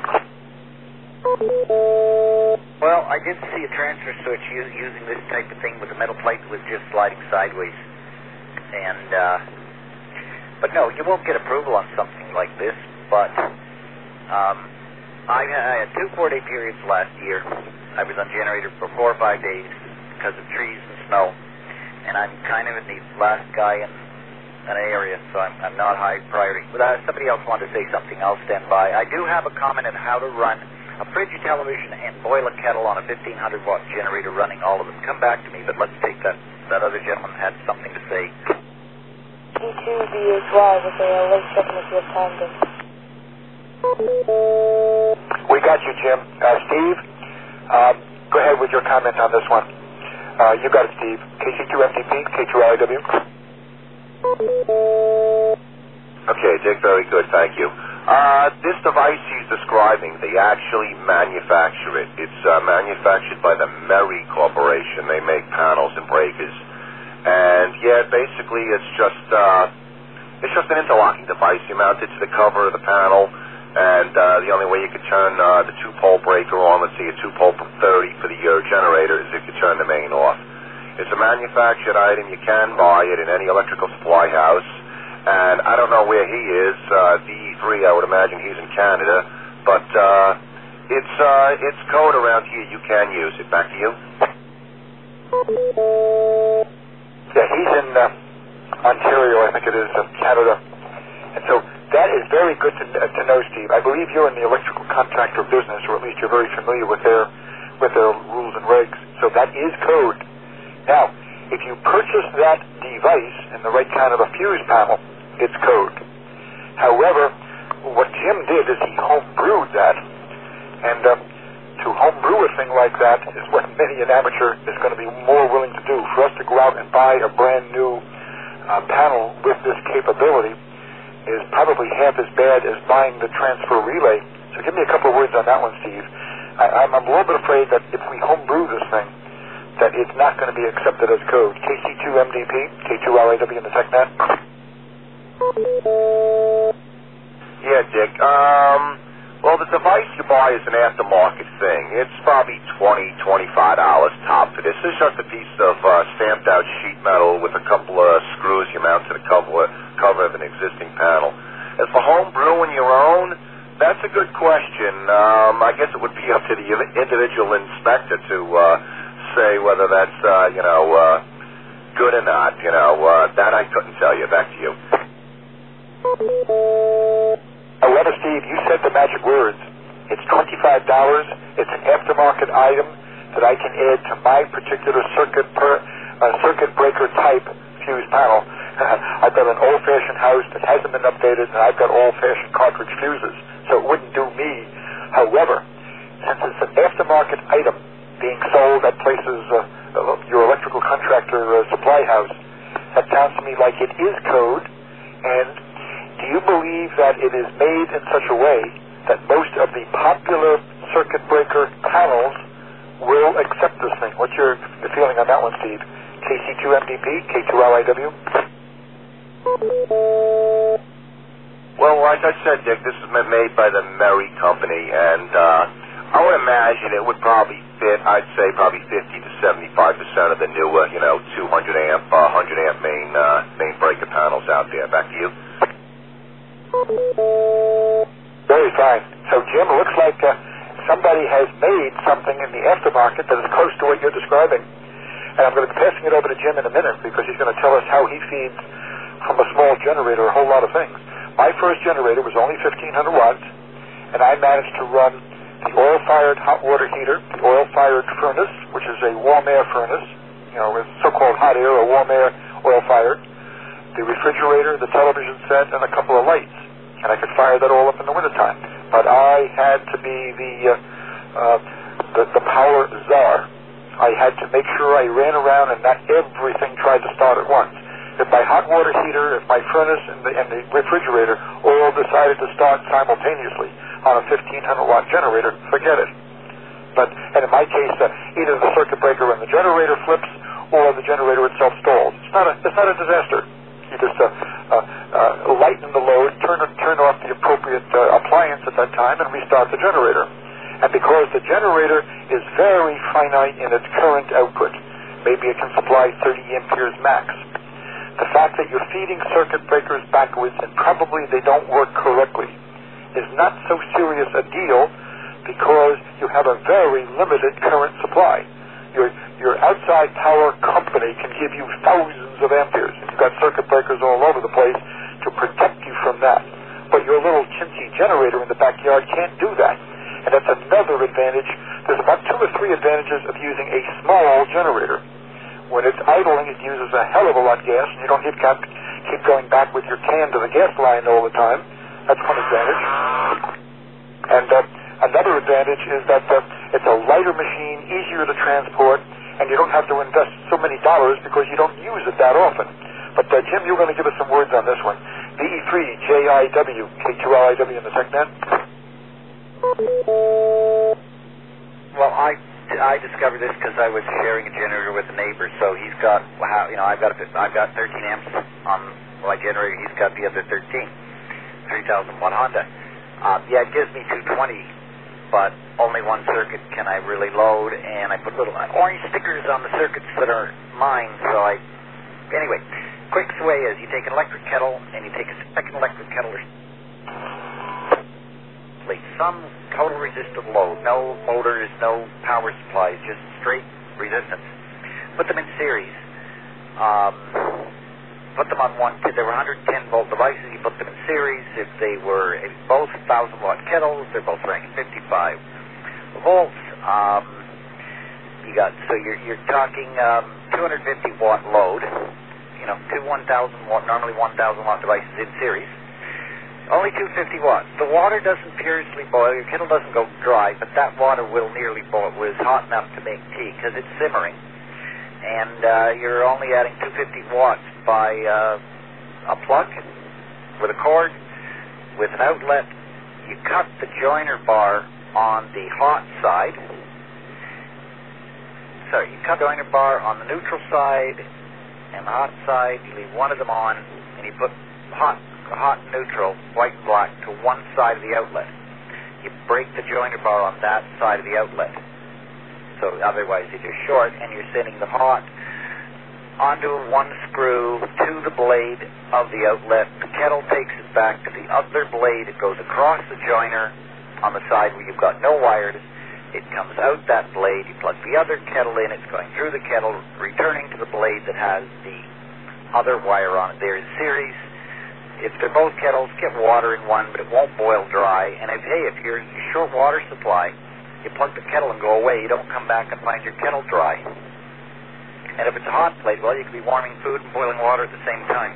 Well, I did see a transfer switch using this type of thing with a metal plate that was just sliding sideways. And, but no, you won't get approval on something like this. But I had 2 4-day periods last year. I was on generator for 4 or 5 days because of trees and snow. And I'm kind of the last guy in an area, so I'm not high priority. But somebody else wanted to say something, I'll stand by. I do have a comment on how to run a fridge, television, and boil a kettle on a 1,500-watt generator running all of them. Come back to me, but let's take that other gentleman had something to say. D2BHY with a late checking if you have time to. We got you, Jim. Steve, go ahead with your comment on this one. You got it, Steve. KC2MDP, K2RIW. Okay, Dick, very good, thank you. This device he's describing, they actually manufacture it. It's manufactured by the Merry Corporation. They make panels and breakers. And, yeah, basically it's just an interlocking device. You mount it to the cover of the panel, and the only way you could turn the 2-pole breaker on, let's see, a 2-pole 30 for the generator, is if you turn the main off. It's a manufactured item. You can buy it in any electrical supply house. And I don't know where he is. VE3, I would imagine he's in Canada. But it's code around here. You can use it. Back to you. Yeah, he's in Ontario, I think it is, Canada. And so that is very good to know, Steve. I believe you're in the electrical contractor business, or at least you're very familiar with their rules and regs. So that is code. Now, if you purchase that device in the right kind of a fuse panel, it's code. However, what Jim did is he homebrewed that, and to homebrew a thing like that is what many an amateur is going to be more willing to do. For us to go out and buy a brand new panel with this capability is probably half as bad as buying the transfer relay. So give me a couple of words on that one, Steve. I'm a little bit afraid that if we homebrew this thing, that it's not going to be accepted as code. KC2MDP, K2RIW in the TechNet. Yeah, Dick. Well, the device you buy is an aftermarket thing. It's probably $20, $25 top for this. This is just a piece of stamped out sheet metal with a couple of screws you mount to the cover of an existing panel. As for home brewing your own, that's a good question. I guess it would be up to the individual inspector to say whether that's, good or not. That I couldn't tell you. Back to you. However, Steve, you said the magic words. It's $25. It's an aftermarket item that I can add to my particular circuit breaker type fuse panel. I've got an old-fashioned house that hasn't been updated, and I've got old-fashioned cartridge fuses, so it wouldn't do me. However, since it's an aftermarket item being sold at places, your electrical contractor supply house, that sounds to me like it is code. And do you believe that it is made in such a way that most of the popular circuit breaker panels will accept this thing? What's your feeling on that one, Steve? KC2MDP, K2RIW? Well, like I said, Dick, this is made by the Merry Company, and I would imagine it would probably fit, I'd say, probably 50 to 75% of the newer, 200 amp, 100 amp main breaker panels out there. Back to you. Very fine. So, Jim, it looks like somebody has made something in the aftermarket that is close to what you're describing. And I'm going to be passing it over to Jim in a minute because he's going to tell us how he feeds from a small generator a whole lot of things. My first generator was only 1,500 watts, and I managed to run the oil-fired hot water heater, the oil-fired furnace, which is a warm air furnace, with so-called hot air or warm air oil-fired, the refrigerator, the television set, and a couple of lights. And I could fire that all up in the wintertime. But I had to be the power czar, I had to make sure I ran around and not everything tried to start at once. If my hot water heater, if my furnace, and the refrigerator all decided to start simultaneously on a 1500-watt generator, forget it. And in my case, either the circuit breaker and the generator flips, or the generator itself stalls. It's not a disaster. You just lighten the load, turn off the appropriate appliance at that time, and restart the generator. And because the generator is very finite in its current output, maybe it can supply 30 amperes max. The fact that you're feeding circuit breakers backwards and probably they don't work correctly is not so serious a deal because you have a very limited current supply. Your outside power company can give you thousands of amperes. You've got circuit breakers all over the place to protect you from that. But your little chintzy generator in the backyard can't do that. And that's another advantage. There's about 2 or 3 advantages of using a small generator. When it's idling, it uses a hell of a lot of gas, and you don't keep going back with your can to the gas line all the time. That's one advantage. And another advantage is that it's a lighter machine, easier to transport, and you don't have to invest so many dollars because you don't use it that often. But Jim, you're going to give us some words on this one. VE3JIW, K2LIW in the TechNet. Well, I discovered this because I was sharing a generator with a neighbor. So he's got, I've got 13 amps on my generator. He's got the other 13, 3,000 watt Honda. Yeah, it gives me 220, but only one circuit can I really load, and I put little orange stickers on the circuits that are mine. So anyway, quick way is you take an electric kettle and you take a second electric kettle or some total resistive load, no motors, no power supplies, just straight resistance. Put them in series. Put them on there were 110 volt devices, you put them in series. If they were both 1,000 watt kettles, they're both running 55 volts. You're talking 250 watt load, two 1,000 watt, normally 1,000 watt devices in series. Only 250 watts. The water doesn't furiously boil. Your kettle doesn't go dry, but that water will nearly boil. It was hot enough to make tea because it's simmering. And you're only adding 250 watts by a plug with a cord, with an outlet. You cut the joiner bar on the hot side. You cut the joiner bar on the neutral side and the hot side. You leave one of them on, and you put hot and neutral, white and black, to one side of the outlet. You break the joiner bar on that side of the outlet. So otherwise you're short, and you're sending the hot onto one screw to the blade of the outlet. The kettle takes it back to the other blade. It goes across the joiner on the side where you've got no wires. It comes out that blade. You plug the other kettle in. It's going through the kettle, returning to the blade that has the other wire on it. They're in series. If they're both kettles, get water in one, but it won't boil dry. And if you're short water supply, you plug the kettle and go away. You don't come back and find your kettle dry. And if it's a hot plate, well, you could be warming food and boiling water at the same time.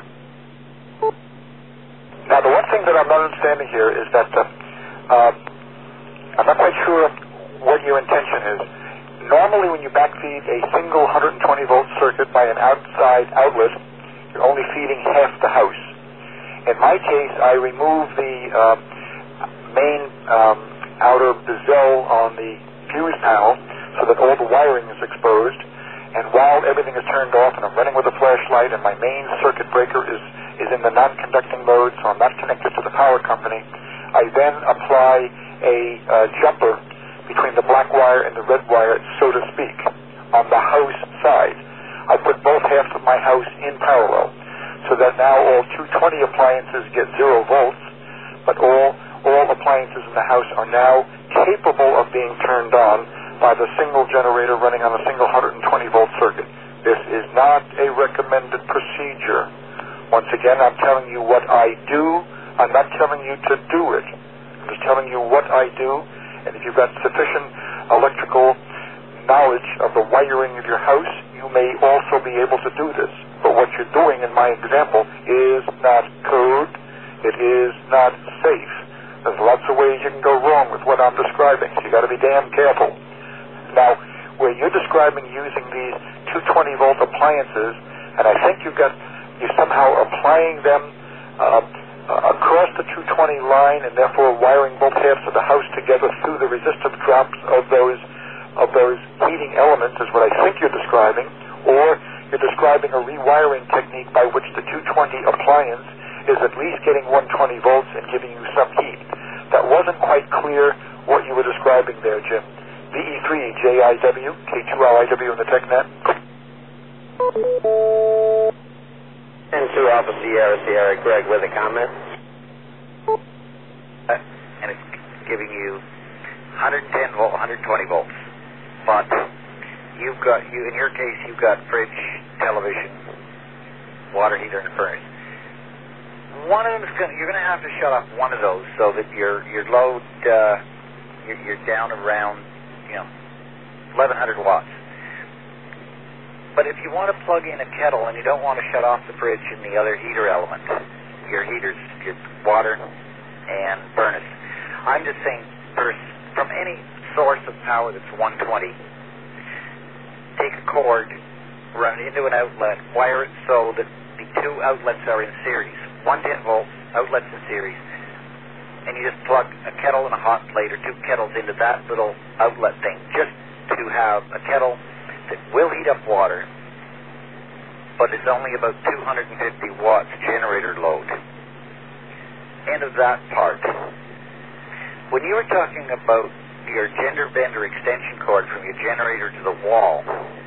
Now, the one thing that I'm not understanding here is that I'm not quite sure what your intention is. Normally, when you backfeed a single 120-volt circuit by an outside outlet, you're only feeding half the house. In my case, I remove the main outer bezel on the fuse panel so that all the wiring is exposed. And while everything is turned off and I'm running with a flashlight and my main circuit breaker is in the non-conducting mode, so I'm not connected to the power company, I then apply a jumper between the black wire and the red wire, so to speak, on the house side. I put both halves of my house in parallel, so that now all 220 appliances get 0 volts, but all appliances in the house are now capable of being turned on by the single generator running on a single 120-volt circuit. This is not a recommended procedure. Once again, I'm telling you what I do. I'm not telling you to do it. I'm just telling you what I do, and if you've got sufficient electrical knowledge of the wiring of your house, you may also be able to do this. But what you're doing in my example is not code. It is not safe. There's lots of ways you can go wrong with what I'm describing, so you got to be damn careful. Now, where where you're describing using these 220-volt appliances, and I think you're somehow applying them across the 220 line, and therefore wiring both halves of the house together through the resistive drops of those heating elements is what I think you're describing, or you're describing a rewiring technique by which the 220 appliance is at least getting 120 volts and giving you some heat. That wasn't quite clear what you were describing there, Jim. VE3JIW, K2LIW in the TechNet. N2 Alpha Sierra, Greg with a comment. And it's giving you 110 volt, 120 volts. But in your case, you've got fridge, television, water heater, and furnace. One of them you're going to have to shut off one of those so that your load, you're down around 1,100 watts. But if you want to plug in a kettle and you don't want to shut off the fridge and the other heater element, your heaters, your water and furnace, I'm just saying from any source of power that's 120, take a cord, run it into an outlet, wire it so that the two outlets are in series, 110 volt outlets in series, and you just plug a kettle and a hot plate or two kettles into that little outlet thing, just to have a kettle that will heat up water, but it's only about 250 watts generator load. End of that part. When you were talking about your gender bender extension cord from your generator to the wall,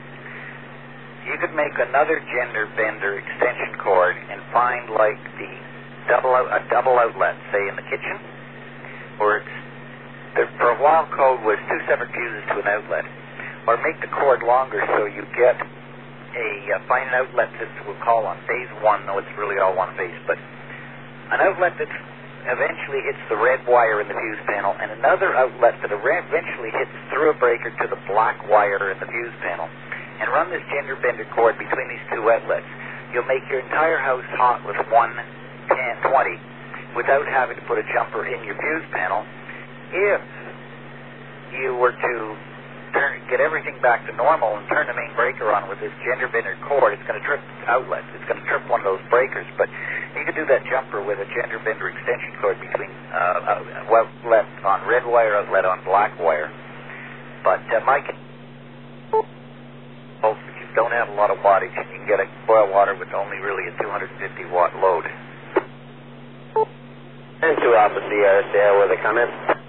you could make another gender bender extension cord and find like a double outlet, say in the kitchen, where for a while code was 2 separate fuses to an outlet, or make the cord longer so you get find an outlet that we'll call on phase 1, though it's really all one phase, but an outlet that eventually hits the red wire in the fuse panel, and another outlet that eventually hits through a breaker to the black wire in the fuse panel, and run this gender bender cord between these two outlets. You'll make your entire house hot with 110/20 without having to put a jumper in your fuse panel. If you were to get everything back to normal and turn the main breaker on with this gender bender cord, it's going to trip outlets. It's going to trip one of those breakers. But you could do that jumper with a gender bender extension cord between outlet on red wire, outlet on black wire. But Mike, if you don't have a lot of wattage, you can get a boil water with only really a 250 watt load. N2 Alpha Sierra with a comment.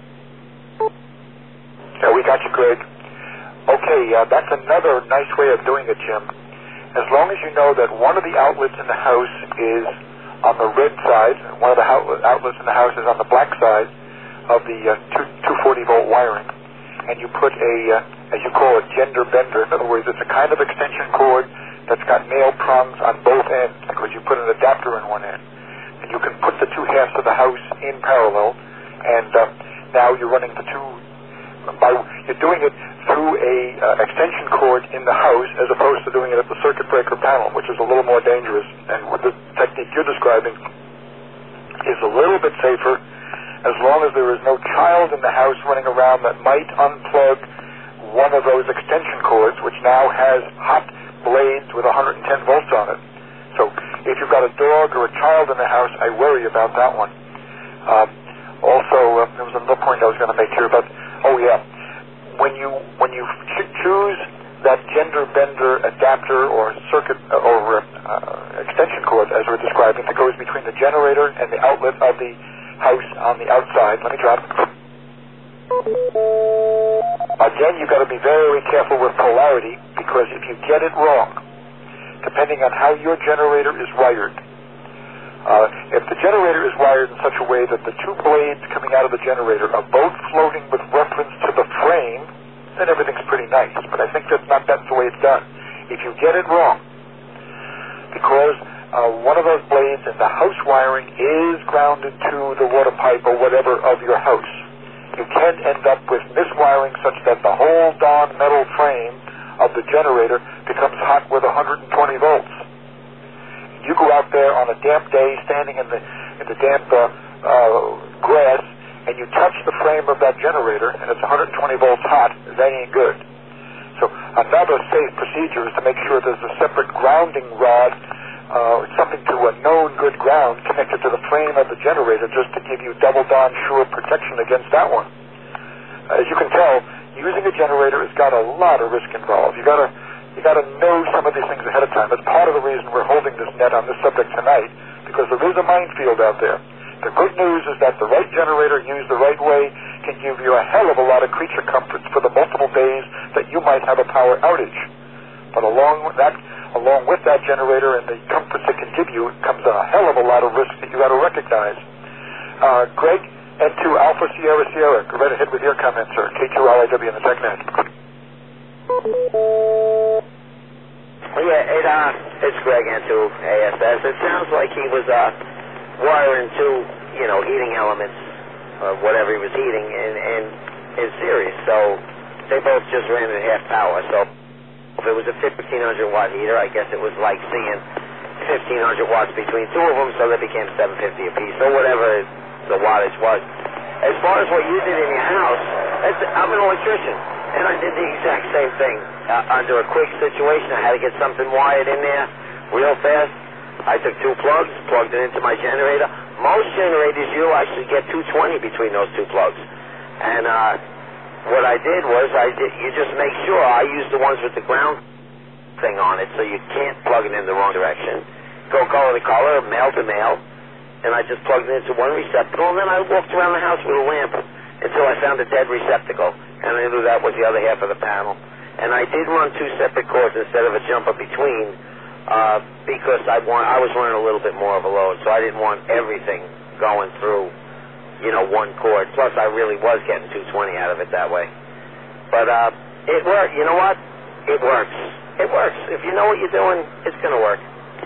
Yeah, we got you, Greg. Okay, that's another nice way of doing it, Jim. As long as you know that one of the outlets in the house is on the red side, one of the outlets in the house is on the black side of the 240-volt wiring, and you put as you call it, gender bender. In other words, it's a kind of extension cord that's got nail prongs on both ends because you put an adapter in one end. And you can put the two halves of the house in parallel, and now you're running the two. You're doing it through a extension cord in the house as opposed to doing it at the circuit breaker panel, which is a little more dangerous. And with the technique you're describing is a little bit safer as long as there is no child in the house running around that might unplug one of those extension cords, which now has hot blades with 110 volts on it. So if you've got a dog or a child in the house, I worry about that one. Also, there was another point I was going to make here about, when you choose that gender bender adapter or circuit or extension cord, as we're describing, that goes between the generator and the outlet of the house on the outside. Let me drop it. Again, you've got to be very careful with polarity, because if you get it wrong, depending on how your generator is wired, if the generator is wired in such a way that the two blades coming out of the generator are both floating with reference to the frame, then everything's pretty nice. But I think that's the way it's done. If you get it wrong, because one of those blades in the house wiring is grounded to the water pipe or whatever of your house, you can end up with miswiring such that the whole darn metal frame of the generator becomes hot with 120 volts. You go out there on a damp day, standing in the damp grass, and you touch the frame of that generator, and it's 120 volts hot. That ain't good. So another safe procedure is to make sure there's a separate grounding rod, something to a known good ground connected to the frame of the generator, just to give you double darn sure protection against that one. As you can tell, using a generator has got a lot of risk involved. You got to know some of these things ahead of time. That's part of the reason we're holding this net on this subject tonight, because there is a minefield out there. The good news is that the right generator used the right way can give you a hell of a lot of creature comforts for the multiple days that you might have a power outage. But along with that generator and the comforts it can give you comes a hell of a lot of risk that you got to recognize. Greg, N2 Alpha Sierra Sierra, go right ahead with your comments, sir. K2RIW in the TechNet. Yeah, it's Greg N2 ASS. It sounds like he was wiring two, heating elements or whatever he was heating in series. So they both just ran at half power. So if it was a 1500 watt heater, I guess it was like seeing 1500 watts between two of them, so they became 750 apiece, or whatever the wattage was. As far as what you did in your house, I'm an electrician, and I did the exact same thing. Under a quick situation, I had to get something wired in there real fast. I took two plugs, plugged it into my generator. Most generators, you actually get 220 between those two plugs. And what I did was, you just make sure I use the ones with the ground thing on it, so you can't plug it in the wrong direction. Go color to color, male to male, and I just plugged it into one receptacle, and then I walked around the house with a lamp until I found a dead receptacle, and I knew that was the other half of the panel. And I did run two separate cords instead of a jumper between, because I was running a little bit more of a load, so I didn't want everything going through, one cord. Plus, I really was getting 220 out of it that way. But it worked. You know what? It works. It works. If you know what you're doing, it's going to work.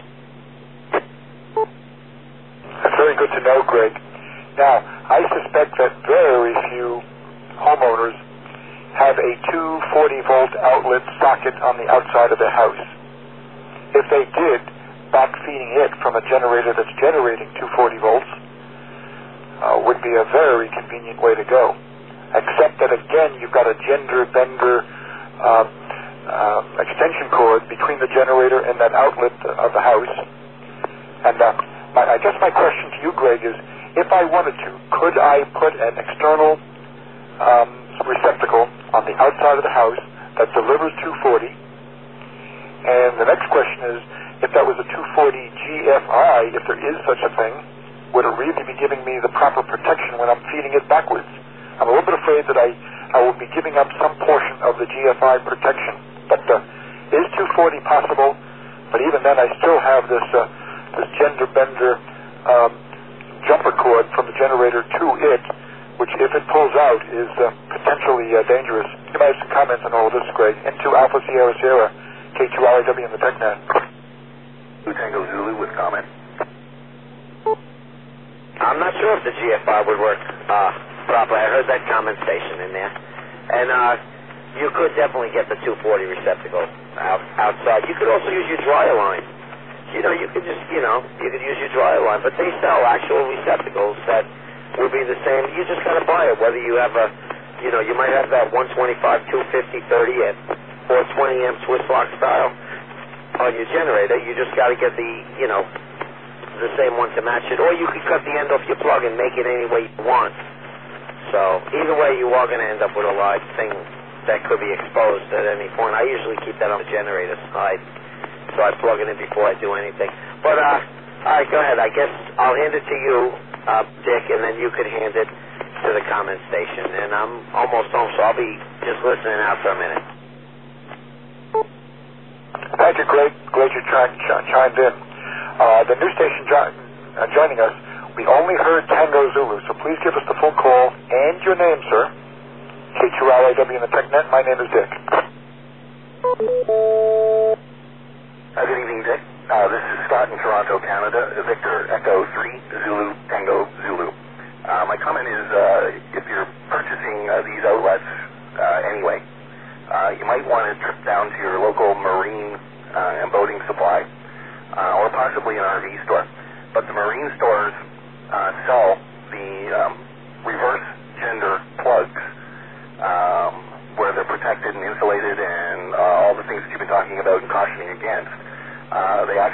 That's very good to know, Greg. Now, I suspect that very few homeowners have a 240-volt outlet socket on the outside of their house. If they did, backfeeding it from a generator that's generating 240 volts would be a very convenient way to go. Except that, again, you've got a gender-bender extension cord between the generator and that outlet of the house. And I guess my question to you, Greg, is if I wanted to, could I put an external receptacle on the outside of the house that delivers 240? And the next question is, if that was a 240 GFI, if there is such a thing, would it really be giving me the proper protection when I'm feeding it backwards? I'm a little bit afraid that I will be giving up some portion of the GFI protection. But is 240 possible? But even then, I still have this gender bender jumper cord from the generator to it, which, if it pulls out, is potentially dangerous. You might have some comments on all of this, Greg. N2 Alpha Sierra Sierra, K2RIW in the TechNet. Tango Zulu with comment. I'm not sure if the GFI would work properly. I heard that comment station in there. And you could definitely get the 240 receptacle outside. You could also use your dryer line. You could just, you could use your dryer line. But they sell actual receptacles that would be the same. You just got to buy it, whether you have you might have that 125, 250, 30 amp or 20 amp Swiss lock style on your generator. You just got to get the same one to match it. Or you could cut the end off your plug and make it any way you want. So either way, you are going to end up with a live thing that could be exposed at any point. I usually keep that on the generator side, so I plug it in before I do anything. But, all right, go ahead. I guess I'll hand it to you, Dick, and then you could hand it to the comment station. And I'm almost home, so I'll be just listening out for a minute. Thank you, Greg. Glad you chimed in. The new station joining us, we only heard Tango Zulu, so please give us the full call and your name, sir. K2RIW in the TechNet. My name is Dick. Good evening, Dick. This is Scott in Toronto, Canada. Victor Echo 3 Zulu Tango Zulu. My comment is, if you're purchasing these outlets anyway, you might want to trip down to your local marine and boating supply, or possibly an RV store. But the marine stores sell the reverse gender plugs, where they're protected and insulated and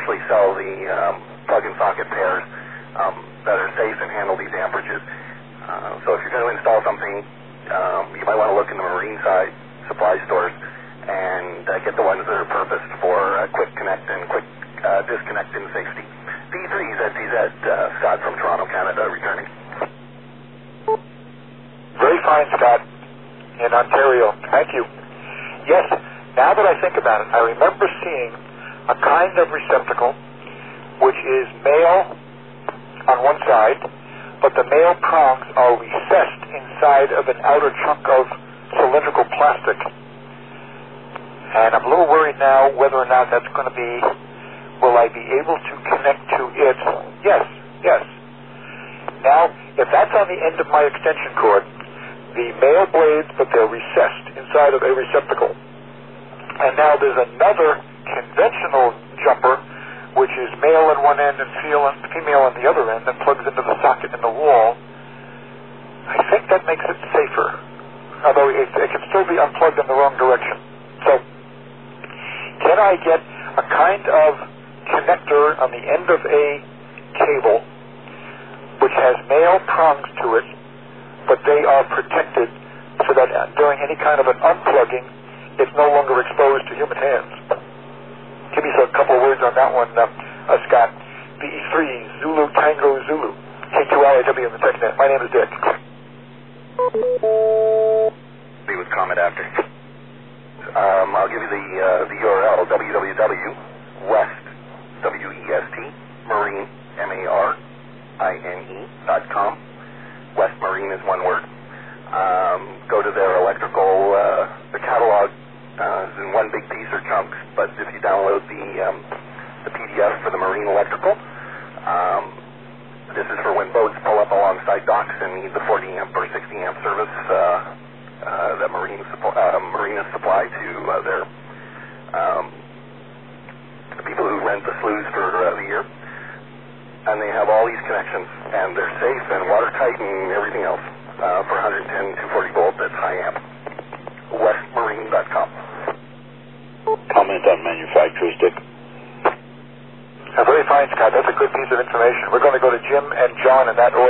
actually sell the plug-in socket pairs that are safe and handle these amperages. So if you're going to install something, you might want to look in the marine side supply stores and get the ones that are purposed for quick connect and quick disconnect and safety. D3 ZTZ, Scott from Toronto, Canada, returning. Very fine, Scott, in Ontario. Thank you. Yes, now that I think about it, I remember seeing a kind of receptacle which is male on one side, but the male prongs are recessed inside of an outer chunk of cylindrical plastic. And I'm a little worried now whether or not that's going to be, will I be able to connect to it? Yes. Now, if that's on the end of my extension cord, the male blades, but they're recessed inside of a receptacle. And now there's another conventional jumper, which is male on one end and female on the other end, that plugs into the socket in the wall. I think that makes it safer, although it can still be unplugged in the wrong direction. So, can I get a kind of connector on the end of a cable which has male prongs to it, but they are protected so that during any kind of an unplugging, it's no longer exposed to human hands? Give me a couple of words on that one, Scott. BE3, Zulu Tango Zulu, K2LAW in the TechNet. My name is Dick. Be with comment after. I'll give you the URL, www.west, W-E-S-T, marine, marine.com. West Marine is one word. Go to their electrical, the catalog is in one big piece or chunks, but if you download the PDF for the marine electrical, this is for when boats pull up alongside docks and need the 40 amp or 60 amp service that marinas supply to their the people who rent the sloughs for the year. And they have all these connections, and they're safe and watertight and everything else for 110, 240 volt at high amp. westmarine.com. Comment on manufacturer's Dick. Very fine, Scott. That's a good piece of information. We're going to go to Jim and John in that order.